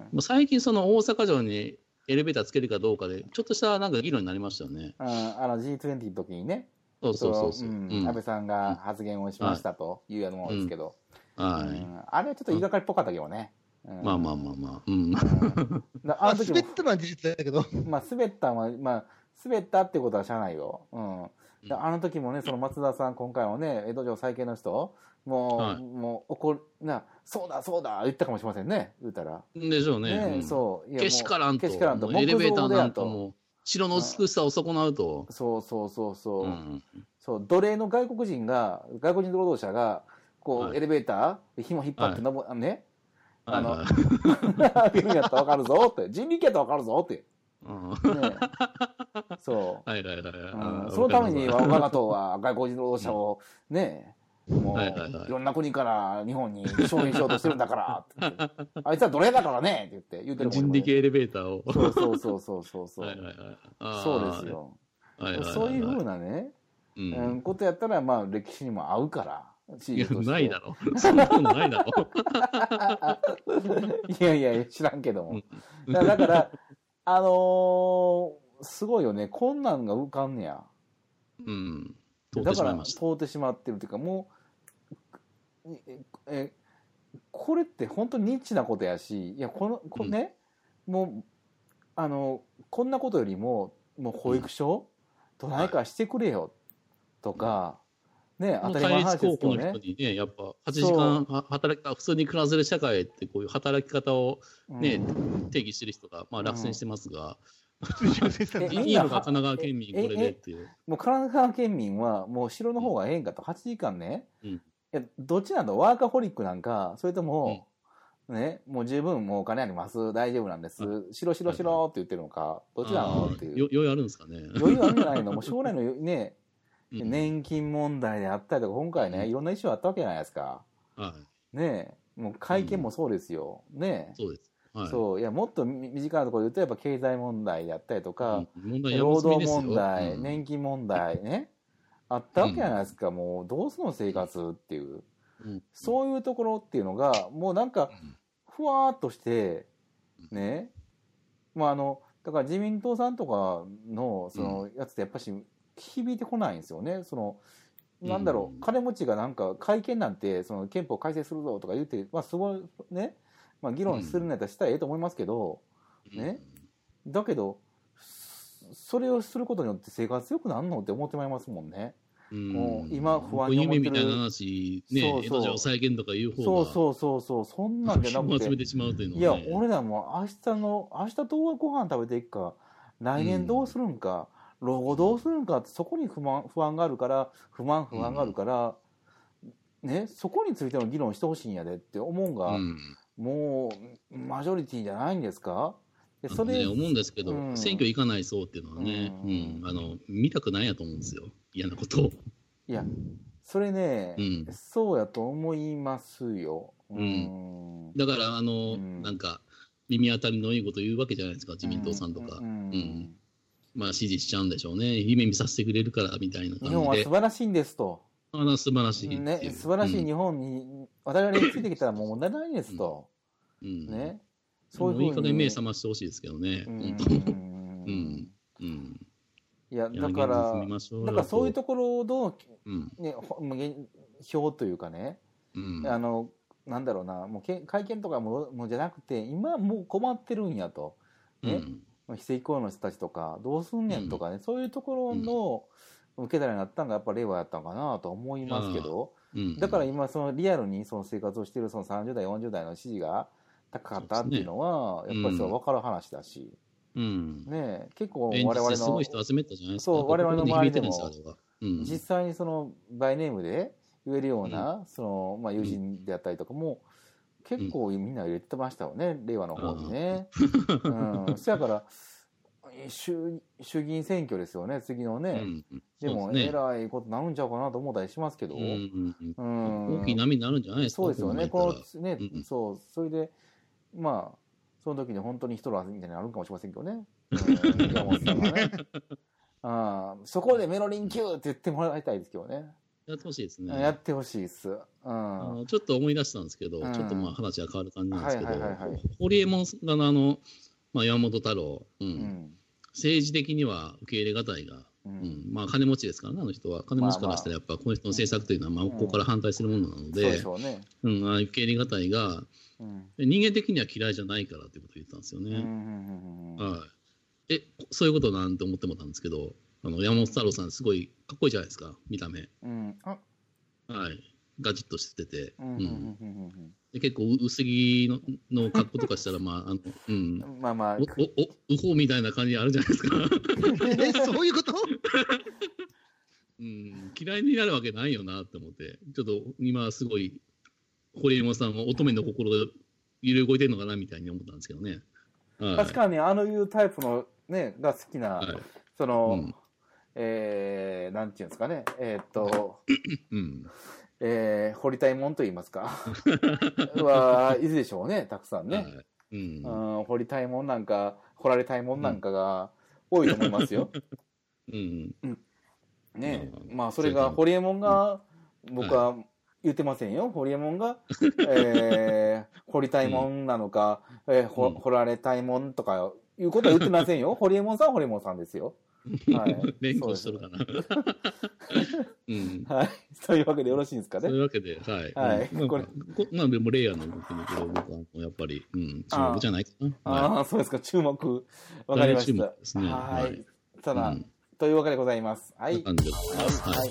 もう最近、その大阪城にエレベーターつけるかどうかで、ちょっとしたなんか議論になりましたよね。 ああの ジートゥエンティー の時にね。 そうそうそうそう、 うんうん、安倍さんが発言をしましたというやつもですけど、はいうん、あれはちょっと言いがかりっぽかったけどね。 うん、まあまあまあまあ。うん。 あの時も滑ったのは事実だけど。 まあ滑ったのは、まあ滑ったってことはしゃあないよ。うん。あの時もね、その松田さん、今回はね、江戸城再建の人、もう、はい、もう怒る、な、そうだそうだ言ったかもしれませんね、言ったら。 でしょうね。ねうん、そう。 けしからんと。 けしからんと。 エレベーターなんかも、城の美しさを損なうと。 そうそうそうそう。うん、そう奴隷の外国人が、外国人労働者が、こう、はい、エレベーター、紐引っ張って登、はい、ね、あの、ビルやったらわかるぞって、人力やったらわかるぞって。ね、そう。 はいはいはい。 うん、そのために我が党は外国人労働者をね、もう、はいはいはい、いろんな国から日本に承認しようとしてるんだからって。あいつは奴隷だからねって言って、言ってるもんね。 人力エレベーターを。 そうそうそうそうそうそう。 はいはいはい、 そうですよ。はいはいはいはい、そういうふうなね、うん、ことやったら、まあ歴史にも合うから。 いや、ないだろ。そんなのないだろ。 いやいや、知らんけども。だから、あのー、すごいよね。こんなんが浮かんねや。 うん。通ってしまいました。 だから通ってしまってるっていうか、もう、え、えこれって本当にニッチなことやし、いや、この、このね、うん、もう、あの、こんなことよりも、もう保育所、どないかしてくれよ、とか、ね、当たり前の話ですけどね。 の人にね、やっぱはちじかん働き、普通に暮らせる社会ってこういう働き方をね、うん、定義してる人が、まあ落選してますが、うん、いいのか神奈川県民これでっていう。 もう神奈川県民はもう城の方がええんかと、はちじかんね、うん、いやどっちなんだ、ワーカホリックなんか、それとも、うん、ね、もう十分もうお金あります、大丈夫なんです、城城城って言ってるのか、どっちなのっていう。 余裕あるんですかね。 余裕あるんじゃないの、もう将来のね、年金問題であったりとか、今回ね、いろんなイシューあったわけじゃないですか。 はい、 ねえ、もう会見もそうですよ。うん、ねえ。 そうです。はい、 そう、いや、もっと身近なところで言うと、やっぱ経済問題であったりとか、 うん、 労働問題、うん、年金問題ね、あったわけじゃないですか。うん、もう、どうすの生活っていう、うん。そういうところっていうのが、もうなんか、ふわーっとして、ね、まああの、だから自民党さんとかの、その、やつってやっぱし、響いてこないんですよね。そのなんだろう、金持ちがなんか会見なんてその憲法改正するぞとか言って、まあすごいね、まあ議論するんやったらしたらええと思いますけど、ね、だけどそれをすることによって生活良くなるのって思ってまいりますもんね。 うん、今不安に思ってる。夢みたいな話ね、江戸城再建とかいう方が、 そうそうそうそう、そんなんじゃなくて、 集めてしまうというのは、ね、 いや俺らも明日の明日どうご飯食べていくか、来年どうするんか。うん老後どうするんかって、そこに不満不安があるから不満不安があるから、うん、ね、そこについての議論してほしいんやでって思うが、うん、もうマジョリティじゃないんですか。 でそれ、ね、思うんですけど、うん、選挙行かないそうっていうのはね、うんうん、あの見たくないやと思うんですよ、嫌なことを。 いやそれね、そうやと思いますよ。 うん、だからあの、なんか耳当たりのいいこと言うわけじゃないですか、自民党さんとか。うんまあ支持しちゃうんでしょうね。夢見させてくれるからみたいな感じで。 日本は素晴らしいんですと。 あら素晴らしい。 ね、素晴らしい日本に、うん、我々についてきたらもう問題ないですと。うん、ね。 そういうふうに。いい加減目覚ましてほしいですけどね。うん。本当。うん。うん。 いや、だから、だからそういうところの、ね、表というかね、うん、あの、なんだろうな、もうけ会見とかももうじゃなくて、今もう困ってるんやと。ね。うん非正規雇用の人たちとかどうすんねんとかね、うん、そういうところの受け皿になったのがやっぱ令和やったのかなと思いますけど、うん、だから今そのリアルにその生活をしているそのさんじゅう代よんじゅう代の支持が高かったっていうのはやっぱりそれは分かる話だし、うん、ね結構我々のすごい人集めたじゃないですか。 そう我々の周りでも実際にそのバイネームで言えるような、そのまあ友人であったりとかも結構みんな入れてましたよね、令和の方にね。うん、そやから衆、衆議院選挙ですよね、次のね。うん、でも、えらいことなるんちゃうかなと思ったりしますけど。うん、 うん、大きい波になるんじゃないですか。 そうですよね、このね、うん、そう、それで、まあ、その時に本当に人らみたいなのあるかもしれませんけどね。うん、山本さんがね。あそこでメロリンキューって言ってもらいたいですけどね。 やってほしいですね。 やってほしいです。うん、 あのちょっと思い出したんですけど、うん、ちょっとまあ話が変わる感じなんですけど、堀江門があの、まあ、山本太郎、うんうん、政治的には受け入れがたいが、うんうん、まあ金持ちですからね、あの人は。金持ちからしたらやっぱこの人の政策というのはまあここから反対するものなので、うん、受け入れがたいが、うん、人間的には嫌いじゃないからということを言ったんですよね。はい、え、そういうことなんて思ってもたんですけど、あの山本太郎さんすごいかっこいいじゃないですか、見た目。うん、あはい、ガチッとしてて、うん、で結構薄着 の, の格好とかしたらまああの、うん、まあまあおおウホみたいな感じあるじゃないですか。 えそういうこと？ うん、嫌いになるわけないよなって思って、ちょっと今すごい堀江門さんは乙女の心が揺れ動いてるのかなみたいに思ったんですけどね。 はい、確かにあのいうタイプのねが好きな、はい、その、うん、えー、なんていうんですかね、えー、っと、うん、えー、掘りたいもんと言いますかはいるでしょうね、たくさんね、はい、うん、掘りたいもんなんか掘られたいもんなんかが多いと思いますよ。うんうん、ね、まあそれが堀江門が僕は言ってませんよ。堀江門が、えー、掘りたいもんなのか、うん、えー、ほ掘られたいもんとかいうことは言ってませんよ。堀江門さんは堀江門さんですよ。はい。 連呼しとるかな。 うん、はい。というわけでよろしいですかね。 そういうわけで、はい。はい。まあ、これ、まあでもレイヤーの動きのこれ僕はやっぱり、うん、注目じゃないかな。 あ、はい、あ、そうですか。注目。わかりました。ですね、はい。はい、ただ、うん、というわけでございます。はい。はい。はい。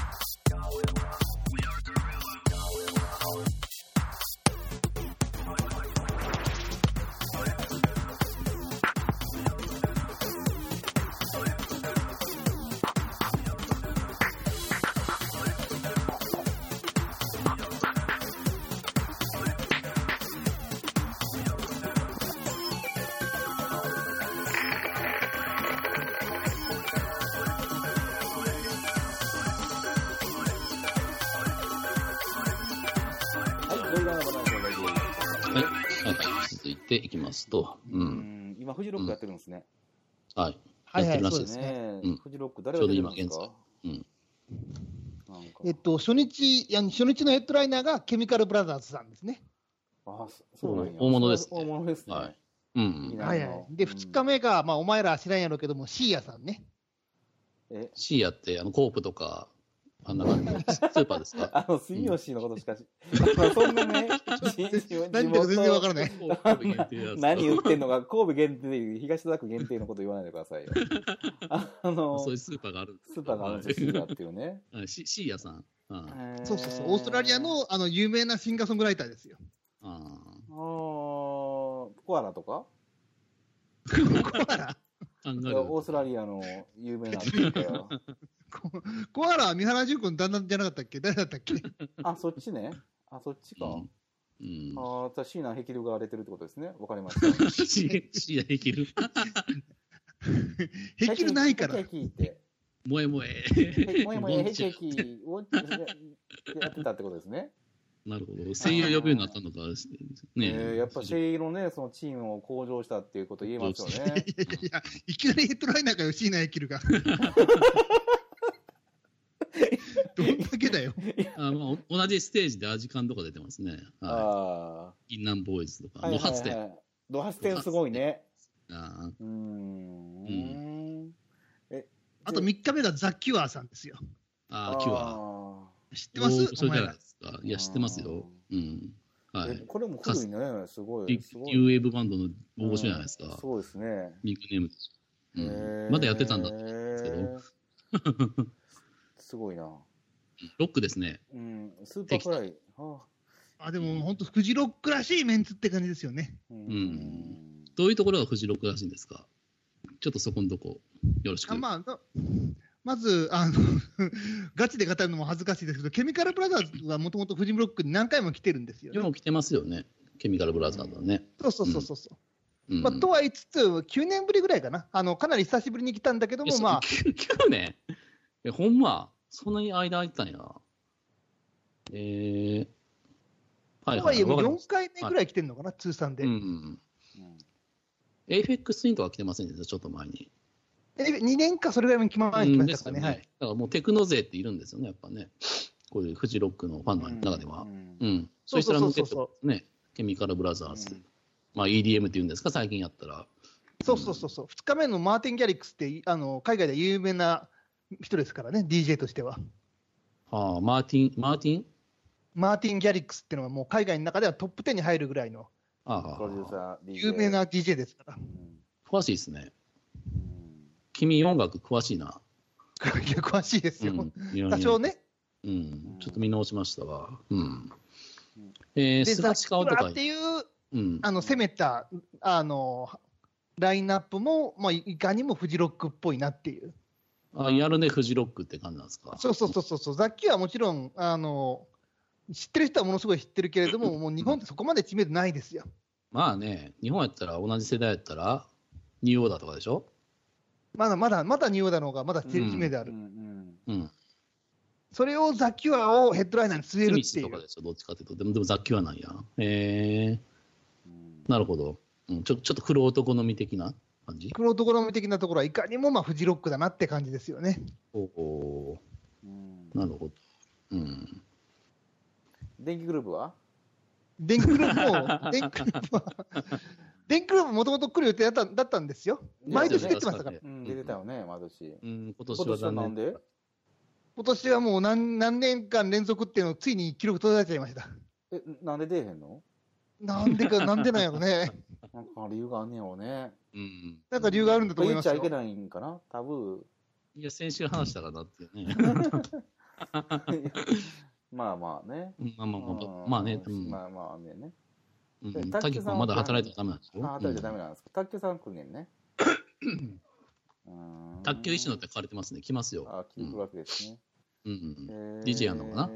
いきますと、うん、 うん今フジロックやってるんですね。 うん、はい。はいはい、そうですね。うん、フジロック誰がやってるんですか。うん。 えっと初日や初日のヘッドライナーがケミカルブラザーズさんですね。 ああ、そうなんや。 大物です、 ね。大物ですね。 はい。うん。 はいはい。でふつかめがまあお前らは知らんやろうけどもシーヤさんね。 えシーヤってあのコープとか。あんな感じのスーパーですか。 あの住吉のことしかし、うん、そんなね、 何だか全然わからない。 何言ってんのか、神戸限定、東田区限定のこと言わないでくださいよ。あのそういうスーパーがあるんですスーパーがあるんですよ、シーヤっていうね。 シーヤさん。 そうそうそう、オーストラリアのあの有名なシンガーソングライターですよ。 ああ、コアラとか？ コアラ？ オーストラリアの有名なっていうかよ。 コアラは三原純子の旦那じゃなかったっけ？誰だったっけ？ あ、そっちね。あ、そっちか。うん、ああ、椎名ヘキルが出てるってことですね。わかりました。 椎名ヘキル。 ヘキルないから。 ヘキって。 萌え萌え。萌え萌えヘキヘキをやってたってことですね。 なるほど。声優呼ぶようになったのかね。えー、やっぱ声優のね、そのチームを向上したっていうこと言えますよね。 いやいやいや、いきなりヘッドライナーかよ、椎名ヘキルが。どんだけだよ。 あ、まあ、同じステージでアジカンとか出てますね。はい、銀杏ボーイズとか。ドハツテン。 ドハツテンすごいね。 あうん。うん。え、あとみっかめがザ・キュアーさんですよ。 ああ、キュアー。知ってます？ それじゃないですか。いや、知ってますよ。うん。はい。 これも古いね。すごい。 ニューウェーブバンドの大御所じゃないですか。 そうですね。 ニックネームです。うん。まだやってたんだと思うんですけど。 すごいな。 ロックですね。 うん、スーパーフライ。 はあ、あでも本当フジロックらしいメンツって感じですよね。 うん。どういうところがフジロックらしいんですか。ちょっとそこのとこよろしく。 あまあままず、あの、ガチで語るのも恥ずかしいですけど、ケミカルブラザーズはもともとフジブロックに何回も来てるんですよね。 でも来てますよね、ケミカルブラザーズはね。 そうそうそうそう。 うんまあ、とは言いつつ、きゅうねんぶりぐらいかな。あの、かなり久しぶりに来たんだけども、まあ。 きゅうねんえ、ほんま、そんなに間空いてたんや。えー。 とはいえ、もうよんかいめぐらい来てるのかな、通算で。うん。 エイフェックス インとか来てませんでした、ちょっと前に。 え、にねんかそれぐらいに来ましたかね。はい。 だからもうテクノ勢っているんですよね、やっぱね。こういうフジロックのファンの中では。うん。そうしたら向けてね、ケミカルブラザーズ。まあ イーディーエム っていうんですか、最近やったら。 そうそうそうそう。ふつかめのマーティン・ギャリックスって、あの、海外で有名な人ですからね、ディージェー としては。 はあ、マーティン、マーティンマーティン・ギャリックスっていうのはもう海外の中ではトップじゅうに入るぐらいの有名な ディージェー ですから。 詳しいですね。君音楽詳しいな。 詳しいですよ。うん、多少ね。 うん。ちょっと見直しましたわ。うん。えー、スガチカオとか。 っていう、うん、あの、攻めた、あの、ラインナップも、まあ、いかにもフジロックっぽいなっていう。 あ、やるね、フジロックって感じなんですか。 そうそうそうそう。ザッキーはもちろん、あの、知ってる人はものすごい知ってるけれども、もう日本ってそこまで知名度ないですよ。 まあね、日本やったら、同じ世代やったら、ニューオーダーとかでしょ。 まだまだ、まだニューオーダーの方がまだ知名度ある。うん。うん、それをザ・キュアをヘッドライナーに据えるっていう。 とかでしょ、どっちかっていうと。でも、でもザ・キュアなんや。へえー。なるほど。うん、ちょちょっと黒男のみ的な感じ。 黒男のみ的なところはいかにもまあフジロックだなって感じですよね。 おお。なるほど。うん。 電気グループは電気グループも、電気グループは、電気グループもともと来る予定だっただったんですよ。毎年出てましたから。 うん、出てたよね、毎年。 うん、今年は残念。 なんで今年はもう何何年間連続っていうのをついに記録途絶えちゃいました。 え、なんで出えへんのなんでか、なんでなんやろね。 なんか理由があんねやろね。 うん。なんか理由があるんだと思いますよ。 言っちゃいけないんかなタブー。いや、先週話したからだってね。 まあまあね。 まあまあまあ、まあね。 まあまあね。ねうん。タッキーさんまだ働いてダメなんですよ。 働いてダメなんですか。タッキーさん来るねんね。 卓球石野って書かれてますね。来ますよ。 あ、来るわけですね。 うん。ディージェー やんのかな。うん。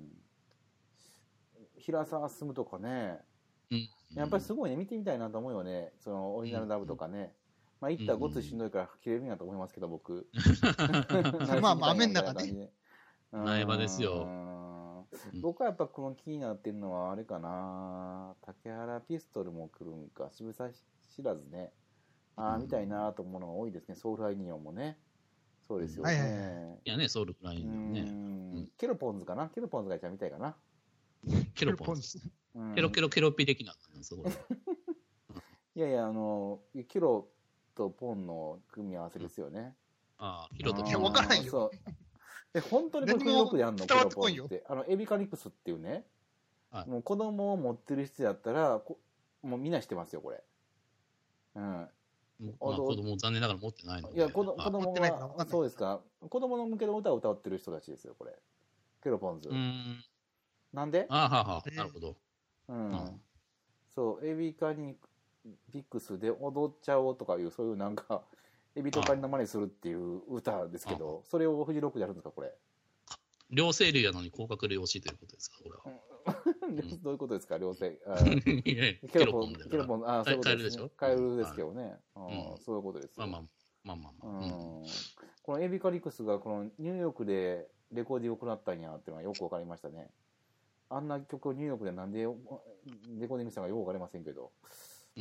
平沢進とかね。やっぱりすごいね、見てみたいなと思うよね。そのオリジナルダブとかね。まあ、行ったらごつしんどいから切れるんやと思いますけど、僕。 まあまあ、雨の中ね。 苗場ですよ。 僕はやっぱこの気になってるのはあれかな。竹原ピストルも来るんか。渋沢知らずね。ああ、みたいなと思うのが多いですね。ソウルライニオンもね。そうですよね。 いやね、ソウルライニオンね。 ケロポンズかな。ケロポンズが一番見たいかな。 ケロポンズ。ケロケロケロピ的な。 いやいや、あの、ケロとポンの組み合わせですよね。 ああ、ケロとポン。 いや、わからないよ。 え、本当にこれよくやんのケロポンって。あの、エビカニクスっていうね。もう子供を持ってる人やったら、もうみんな知ってますよ、これ。うん。 まあ、子供残念ながら持ってないので。 いや、子供が、そうですか。子供の向けの歌を歌ってる人たちですよ、これ。ケロポンズ。うん。なんでああ、はあ、はあ、なるほど。 うん。そう、エビカニビックスで踊っちゃおうとかいう、そういうなんか、エビとカニの真似するっていう歌ですけど、それをフジロックでやるんですか、これ。 両生類やのに広角量子ということですか、これは。 どういうことですか、両生。 ケロポンで。 ケロポン、ああ、そういうことですね。カエルですけどね。そういうことです。 まあまあ、まあまあまあ。 このエビカリクスがこのニューヨークでレコーディングを行ったんやっていうのがよくわかりましたね。あんな曲をニューヨークでなんでレコーディングしたのかよくわかりませんけど。うん、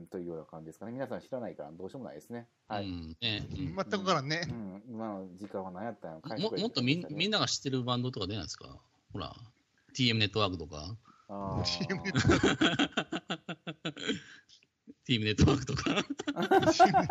というような感じですかね。皆さん知らないからどうしようもないですね。はい。 全くからね。 うん、今の時間は何やったんやろ。もっとみみんなが知ってるバンドとか出ないですか。ほら、ティーエム ネットワークとか。 ああ。 ティーエム ネットワーク。 ティーエム ネットワークとか。 ティーエム ネッ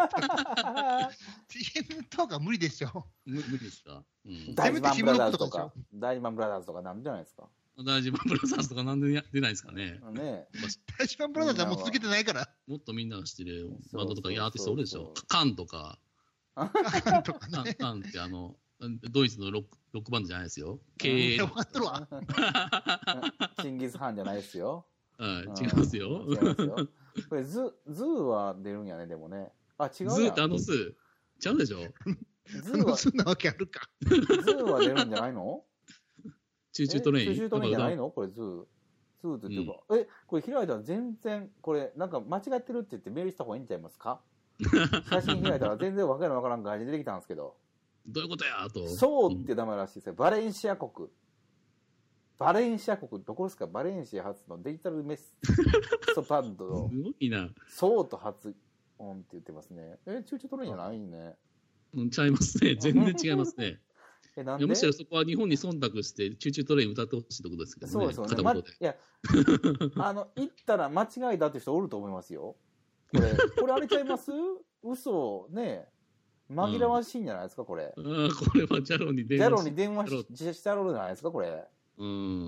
トワークは無理でしょ。 無理ですか。 大事マンブラザーズとか。大事マンブラザーズとかなんじゃないですか。 大事マンブラザーズとかなんで出ないですかね。 ね大事マンブラザーズはもう続けてないから。 もっとみんなが知ってるバンドとかアーティストおるでしょ。カンとか。 カンとかね。 カンってあの、ドイツのロックロックバンドじゃないですよ。 経営。分かっとるわ。 チンギスハンじゃないですよ。 はい、違いますよ。 違いますよ。これズ、ズーは出るんやね、でもね。あ、違うやん。 ズーってあのズー。ちゃうでしょ。 ズーは、 そんなわけあるか。 ズーは出るんじゃないの？ チューチュートレイン。 チューチュートレインじゃないのこれズー。ズーって言うか、うん、え、これ開いたら全然、これなんか間違ってるって言ってメールした方がいいんちゃいますか？写真開いたら全然わからんわからん感じで出てきたんですけど。どういうことやと。 そうって名前らしいですよ。バレンシア国。バレンシア国、どこですか？バレンシア発のデジタルメッソパッドの。 すごいな。 そうと発音って言ってますね。え、チューチュートレインじゃないね。 うん、ちゃいますね。全然違いますね。 え、なんで？ むしろそこは日本に忖度してチューチュートレイン歌ってほしいところですけどね。 そうですよね。ま、いや、あの、言ったら間違いだって人おると思いますよ。これ、これあれちゃいます？嘘、ね紛らわしいんじゃないですか、これ。 うん、ああ、これはジャロに電話ジャロに電話し、してやろうじゃないですか、これ。 うん。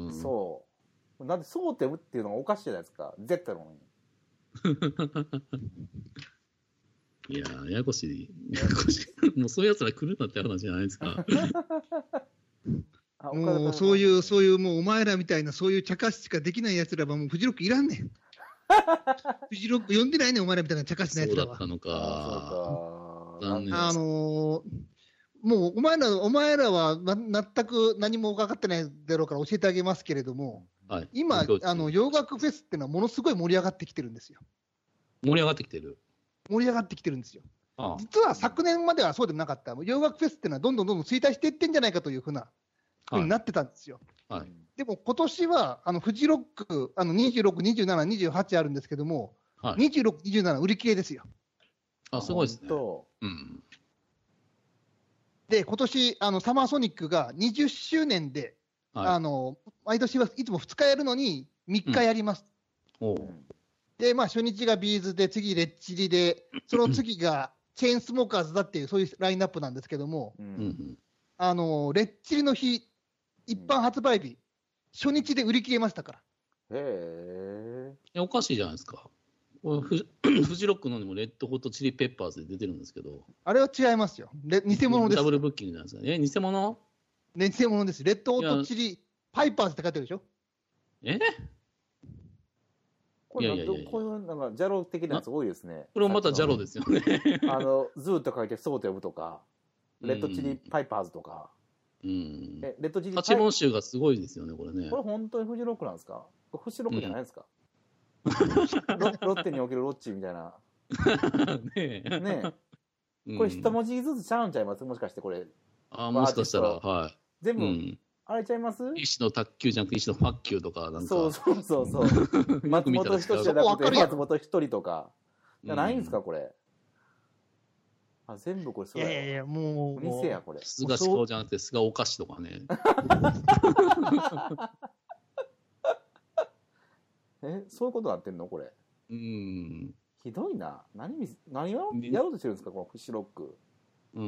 そう。なんで、そうってっていうのがおかしいじゃないですか。絶対のに。いやー、ややこしい。ややこしい。もうそういうやつら来るなって話じゃないですか。 もう、そういう、そういう、もうお前らみたいな、そういう茶化ししかできないやつらはもうフジロックいらんねん。フジロック呼んでないねん、お前らみたいな茶化しなやつらは。 そうだったのか。 残念。あのー、もうお前ら、お前らは、ま、全く何も分かってないだろうから教えてあげますけれども、はい、今、あの、洋楽フェスっていうのはものすごい盛り上がってきてるんですよ。 盛り上がってきてる盛り上がってきてるんですよ。ああ、実は昨年まではそうでもなかった。洋楽フェスっていうのはどんどんどんどん衰退していってんじゃないかというふうな、ふうになってたんですよ。はいはい、でも今年は、あの、フジロック、あの、にじゅうろく、にじゅうなな、にじゅうはちあるんですけども、はい、にじゅうろく、にじゅうなな売り切れですよ。 あ、すごいですね。うん。 で、今年、あの、サマーソニックがにじゅっしゅうねんで、はい、あの、毎年はいつもふつかやるのにみっかやります。うん、で、まあ、初日がビーズで、次レッチリで、その次がチェーンスモーカーズだっていう、そういうラインナップなんですけども、うん、あの、レッチリの日、一般発売日、初日で売り切れましたから。 へえ。 いや、おかしいじゃないですか。フ, フジロックのにもレッドホットチリペッパーズで出てるんですけど、 あれは違いますよ。偽物です。 ダブルブッキングなんですか？え、偽物？ ね、偽物です。レッドホットチリパイパーズって書いてるでしょ？ え？ これいやいやいやこういうなんかジャロ的なやつ多いですね。 これもまたジャロですよね。 あのズーと書いてそうと呼ぶとか、レッドチリパイパーズとか。 うん。 え、レッドチリパイパーズ。 八本集がすごいですよね、これね。 これ本当にフジロックなんですか？これフジロックじゃないですか？うんロ, ロッテにおけるロッチみたいな。 ねえ。 ねえ。これ一文字ずつちゃうんちゃいます？もしかしてこれ。 あ、もしかしたら、はい。 全部、うん、あれちゃいます？ 石の卓球じゃなくて石のファッキューとか、なんか。 そうそうそうそう。松本人志じゃなくて松本一人とか。じゃないんですか、これ。あ、全部これそれ。 いやいや、もう。 店や、これ。 菅氏顔じゃなくて菅お菓子とかね。 え、そういうことなってんのこれ。 うん。 ひどいな。何、何をやろうとしてるんですかこのフジロック。 うん。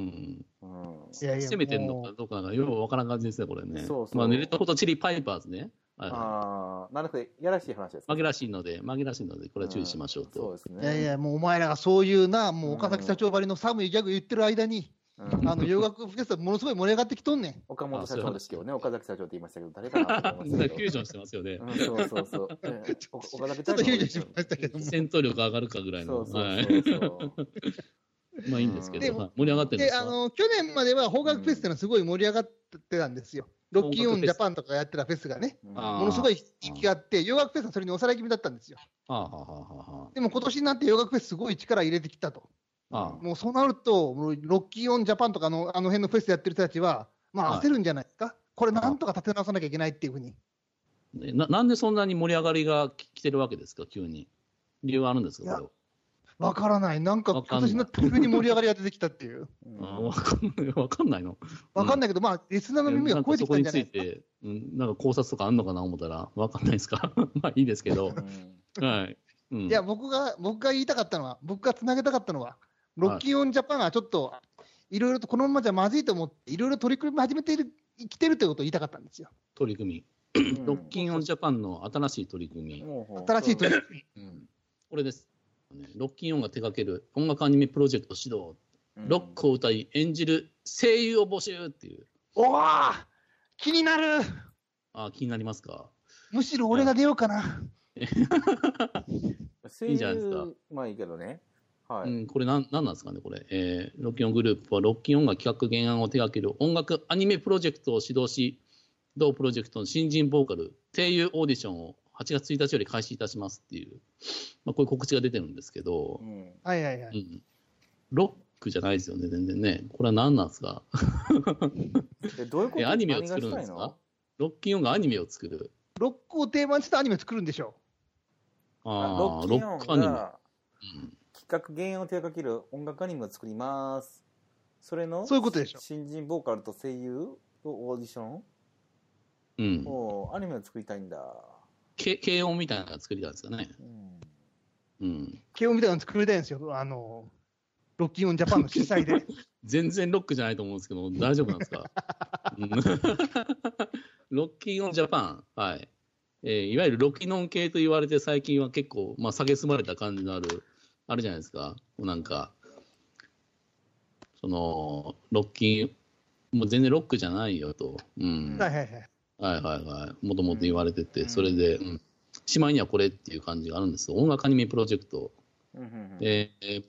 うん。 いやいや攻めてんのかどうかがよくわからん感じですね、これね。そうそう。まあ、レッドホットチリパイパーズね。 はいはい、ああ、なるほど。やらしい話ですか、 ね。紛らしいので、紛らしいので、これは注意しましょうと。 うん、そうですね。 いやいや、もうお前らがそういうな、もう岡崎社長ばりの寒いギャグ言ってる間に、うん、あの洋楽フェスはものすごい盛り上がってきとんねん。 岡本社長ですけどね、岡崎社長って言いましたけど、誰かなと思いますけど。 フュージョンしてますよね。 うん、そうそうそう。えー、岡崎ちょっとフュージョンしましたけども。 戦闘力上がるかぐらいの。 そうそうそうそう。 まあいいんですけど、うん、盛り上がってるんですか？ で、あの、去年までは邦楽フェスってのはすごい盛り上がってたんですよ。ロッキーオンジャパンとかやってたフェスがね、ものすごい人気があって、洋楽フェスはそれに押され気味だったんですよ。でも今年になって洋楽フェスすごい力入れてきたと。ああもうそうなると、ロッキーオンジャパンとかのあの辺のフェスやってる人たちは、まあ焦るんじゃないですか。これなんとか立て直さなきゃいけないっていうふうに。 な, なんでそんなに盛り上がりが来てるわけですか、急に。理由はあるんですか、これは。 わからない。なんか今年の急に盛り上がりが出てきたっていう。 わかんない。わかんないの。 わかんないけど、まあ、リスナーの耳が超えてきたんじゃないですか。 そこについて、うん、なんか考察とかあんのかな思ったら、わかんないですか。まあいいですけど。はい。うん、 いや、僕が、僕が言いたかったのは、僕がつなげたかったのは、ロッキーオンジャパンはちょっと、いろいろとこのままじゃまずいと思って、いろいろ取り組み始めている、来てるということを言いたかったんですよ。 取り組み。ロッキーオンジャパンの新しい取り組み。 新しい取り組み。 うん、これです。ロッキンオンが手掛ける音楽アニメプロジェクト始動、うん、ロックを歌い演じる声優を募集っていう。 おわー気になる。 あ、気になりますか。 むしろ俺が出ようかな。 声優いいじゃないですか。まあいいけどね、 はい、 うん、これなん、なんなんですかね、これ。えー、ロッキンオングループは、ロッキンオンが企画原案を手掛ける音楽アニメプロジェクトを指導し、同プロジェクトの新人ボーカル、声優オーディションをはちがつついたちより開始いたしますっていう、まあ、こういう告知が出てるんですけど、 うん、はいはいはい、 うん。ロックじゃないですよね、全然ね。これは何なんですかえ、どういうこと？ え、アニメを作るんですか？ロッキンオンがアニメを作る。 ロックをテーマにしたアニメ作るんでしょう。ああ、ロッキンオンが、うん、企画原案を手掛ける音楽アニメを作ります。それのそういうことでしょ。 新人ボーカルと声優とオーディション、 うん、 おアニメを作りたいんだ。 け軽音みたいなのが作りたいんですかね。うん。うん、 軽音みたいなの作りたいんですよ。あのロッキンオンジャパンの主催で。 全然ロックじゃないと思うんですけど、大丈夫なんですか？ロッキンオンジャパン、はい。えー、いわゆるロキノン系と言われて、最近は結構、まあ、蔑まれた感じのある、あるじゃないですか。なんか、その、ロッキン、もう全然ロックじゃないよと。うん。 はいはいはい。 はいはいはい。もともと言われてて、それで、うん。しまいにはこれっていう感じがあるんですよ。音楽アニメプロジェクト。えー、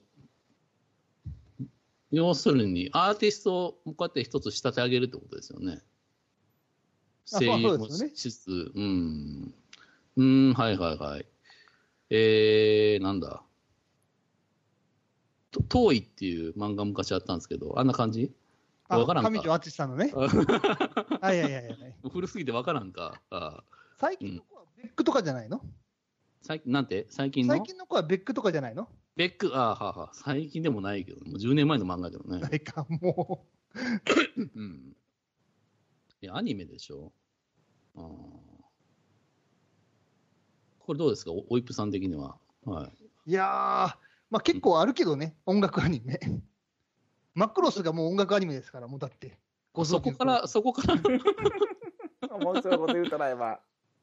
要するに、アーティストをこうやって一つ仕立て上げるってことですよね。声優もしつつ、うん。うん、はいはいはい。えー、なんだ。遠いっていう漫画昔あったんですけど、あんな感じ？わからんか。 上条淳さんのね。はいはいはいはい。 古すぎてわからんか。あ最近の子はベックとかじゃないの？ 最近なんて最近の最近の子はベックとかじゃないの？ ベック、ああ、はあ、はあ、最近でもないけど、もうじゅうねんまえの漫画だよね。 ないか、もう。うん。いや、アニメでしょ。ああ。これどうですか、おいっぷさん的には。はい。 いやー、まあ結構あるけどね、音楽アニメ。マクロスがもう音楽アニメですから、もうだって。 そこから、そこから。 面白いこと言うたら今。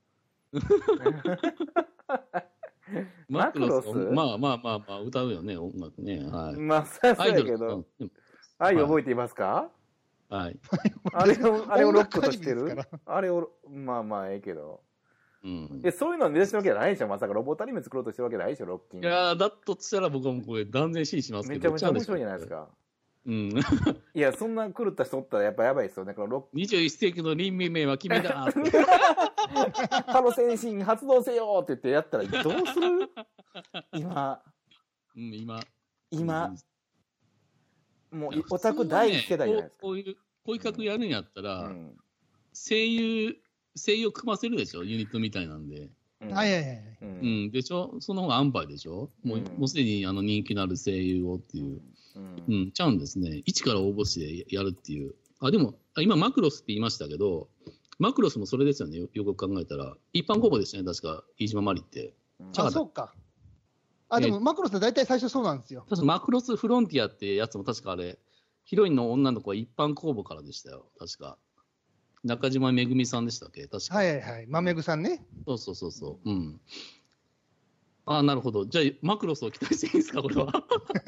マクロス？ まあまあまあまあ、歌うよね、音楽ね。はい。 まあ、そうやけど。愛覚えていますか？ はい。 あれを、あれをロックとしてる？あれを、まあまあ、ええけど。うん。え、そういうのを目指してるわけじゃないでしょ？まさかロボットアニメ作ろうとしてるわけないでしょ、ロッキン。 いやー、だとしたら僕はもうこれ断然 C しますけど。 めちゃめちゃ面白いじゃないですか。うん。いや、そんな狂った人おったらやっぱやばいですよね。このロックにじゅういっ世紀の倫理名は君だって。 ハロ精神発動せよって言ってやったらどうする？今。 うん、今。 今。もうオタク第一世代じゃないですか。 こういう、こういう企画やるんやったら、うん、声優、声優組ませるでしょ、ユニットみたいなんで。 はいはいはい。 うん、でしょ、その方が安牌でしょ、もう、うん、もうすでにあの人気のある声優をっていう。うん、うん、ちゃうんですね。一から応募してやるっていう。あ、でも、今マクロスって言いましたけど、マクロスもそれですよね、よ, よく考えたら。一般公募でしたね、確か、飯島マリって。 うん、あ、そうか。あ、でもマクロスは大体最初そうなんですよ。 確かマクロスフロンティアってやつも確かあれ、ヒロインの女の子は一般公募からでしたよ、確か。中島めぐみさんでしたっけ、確か。 はいはいはい。まめぐさんね。 そうそうそうそう。うん。ああ、なるほど。じゃあ、マクロスを期待していいですか、これは。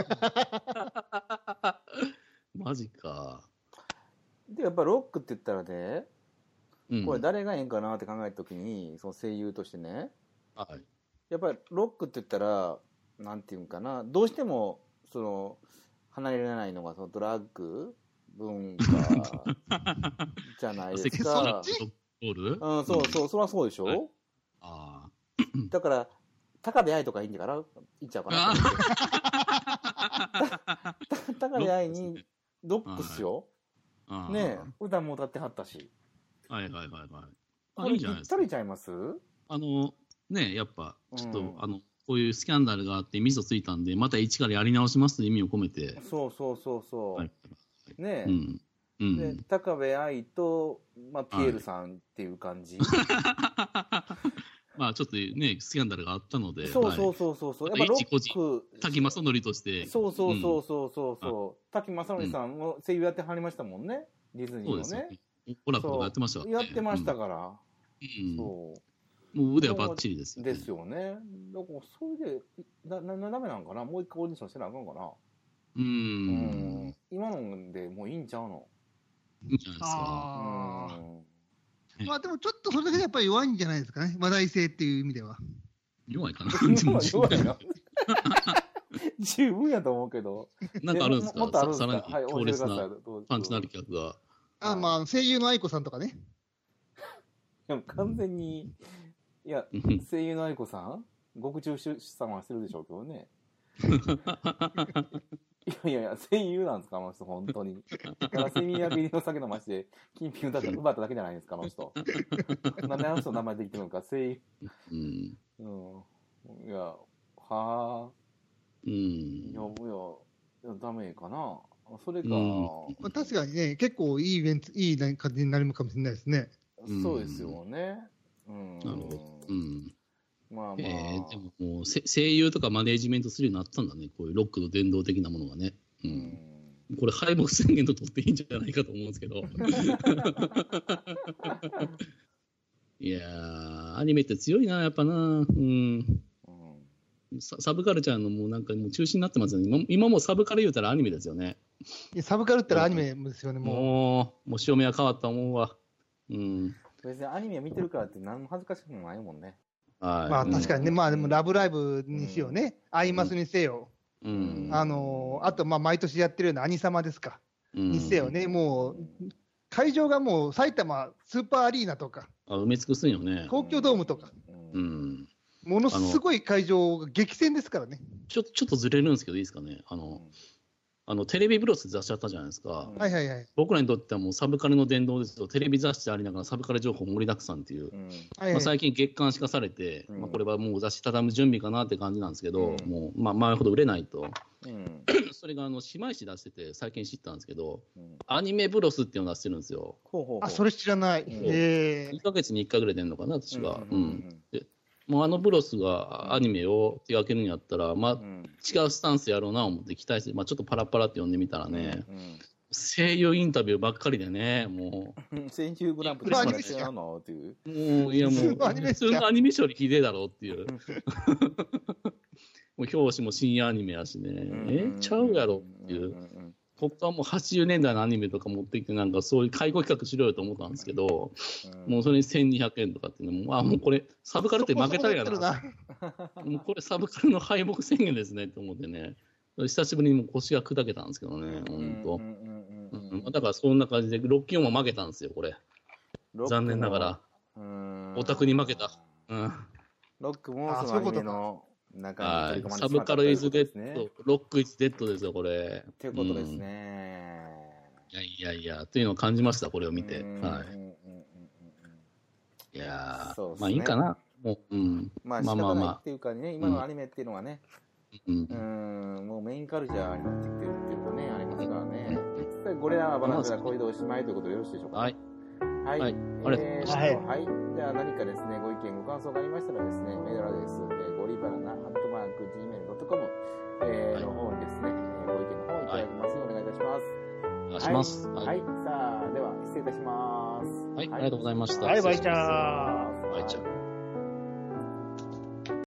マジか。 で、やっぱロックって言ったらね、うん、これ誰がええんかなって考えたときに、その声優としてね、 はい。 やっぱりロックって言ったら、なんていうんかな、どうしても、その、離れられないのが、そのドラッグ文化じゃないですか。 うん、 そうそう、そりゃそうでしょ、はい、 ああ。 だから、高部愛とかいいんだから、いっちゃうかな。高部愛に、ロックっすよ。はい、ねえ、歌も歌ってはったし。 はいはいはいはい。 あ、いいじゃないですか。ぴったりちゃいます？ あの、ねえ、やっぱ、ちょっと、うん、あの、こういうスキャンダルがあって、ミソついたんで、また一からやり直しますという意味を込めて。 そうそうそうそう。はい、ねえ。 うんうん、 で高部愛と、まあ、ピエールさんっていう感じ。 まあちょっとね、スキャンダルがあったので。 そうそうそうそうそう。 やっぱロック。滝正則として。 そうそうそうそうそうそう。滝正則さんも声優やってはりましたもんね。ディズニーのね。そうですね。オラフとかやってましたね。 やってましたから。うん。 そう。もう腕はバッチリですよね。ですよね。だからそれで、な、な、ダメなんかな、もう一回オーディションしてなあかんかな。 うん。うん。 今のでもういいんちゃうの？ いいんじゃないですか。 あまあでもちょっとそれだけでやっぱり弱いんじゃないですかね。話題性っていう意味では。 弱いかな。 弱いな。 十分やと思うけど。 なんかあるんですか？ もっとあるんですか？ さらにはい、 強烈なパンチのある客が。 あ、まあ、声優の愛子さんとかね。 でも完全に、いや、声優の愛子さん獄中出産はしてるでしょうけどね。いやいやいや、声優なんですか、あの人、本当に。ただ、睡眠薬入りの酒飲まして、金品歌った奪っただけじゃないですか、あの人。なんであの人の名前で言ってるのか、声優。うん。うん。いや、はあ。うん。いや、いや、ダメかな。それか、 うん、確かにね、結構いいイベント、いい感じになるかもしれないですね。 そうですよね。うん。なるほど。うん。 まあまあ。えー、でももう声優とかマネージメントするようになったんだね。こういうロックの伝道的なものがね。うん。うん、これ敗北宣言と取っていいんじゃないかと思うんですけど。いやー、アニメって強いな、やっぱな。うん。サブカルチャーのもうなんかもう中心になってますよね。今, 今もうサブカル言うたらアニメですよね。 いやサブカルってアニメですよね、もう。 もう、もう潮目は変わった思うわ。うん。 別にアニメ見てるからって何も恥ずかしくもないもんね。 はい。まあ確かにね、うん、まあでもラブライブにしようね。うん、アイマスにせよ。うん。あのー、あとまあ毎年やってるようなアニサマですか。うん、にせよね。もう、会場がもう埼玉スーパーアリーナとか。 あ、埋め尽くすんよね。 東京ドームとか。うん。ものすごい会場が激戦ですからね。 ちょちょっとずれるんですけどいいですかね。あの、うん、あのテレビブロス雑誌あったじゃないですか。 はいはいはい。 僕らにとってはもうサブカルの殿堂ですと、テレビ雑誌でありながらサブカル情報盛りだくさんっていう、うんまあ、最近月刊誌化されて、うんまあ、これはもう雑誌畳む準備かなって感じなんですけど、うん、もう、まあ、前ほど売れないと。うん、それがあの姉妹誌出してて最近知ったんですけど、うん、アニメブロスっていうのを出してるんですよ。 ほうほうほうあ、それ知らない。うん、えー、いっかげつにいっかいぐらい出るのかな、私は。うんうんうんうん、でもうあのブロスがアニメを手掛けるんやったら、まあ、うん、違うスタンスやろうなと思って期待して、まあ、ちょっとパラパラって読んでみたらね、うんうん、声優インタビューばっかりでね、もう。 声優グランプリまで違うのっていう。 もう、いやもう、普通のアニメ処理ひでえだろうっていう。もう表紙も深夜アニメやしね、え、ちゃうやろっていう。ここはもうはちじゅうねんだいのアニメとか持ってきて、なんかそういう介護企画しろよと思ったんですけど、うん、もうそれにせんにひゃくえんとかっていうのも、あ、もうこれ、サブカルって負けたんやな。なもうこれ、サブカルの敗北宣言ですねって思ってね、久しぶりにも腰が砕けたんですけどね、ほんと。だからそんな感じで、ロッキンも負けたんですよ、これ。残念ながら。オタクに負けた。うん、 ロックもそのアニメの。 はい、サブカルイズデッド、ロックイズデッドですよ、これ。 っていうことですね、 うん。いやいやいや、というのを感じました、これを見て。はい。いやー、ね、まあいいかな。もう、うん。 まあ、仕方ないっていうかね、今のアニメっていうのはね、うん、うんもうメインカルチャーになってきてるっていうかね、ありますからね。実際、ゴリラバナナではこういうおしまいということでよろしいでしょうか。はい。はい。はい。えー、はい。はい。じゃあ何かですね、ご意見、ご感想がありましたらですね、メールアドレス、ゴリバナナ、アットマーク、ジーメールドットコム、えー、の方にですね、ご意見の方いただきますようお願いいたします。 お願いします。 はい。はい。さあ、では、失礼いたします。 はい。ありがとうございました。 はい、バイチャー。 バイチャー。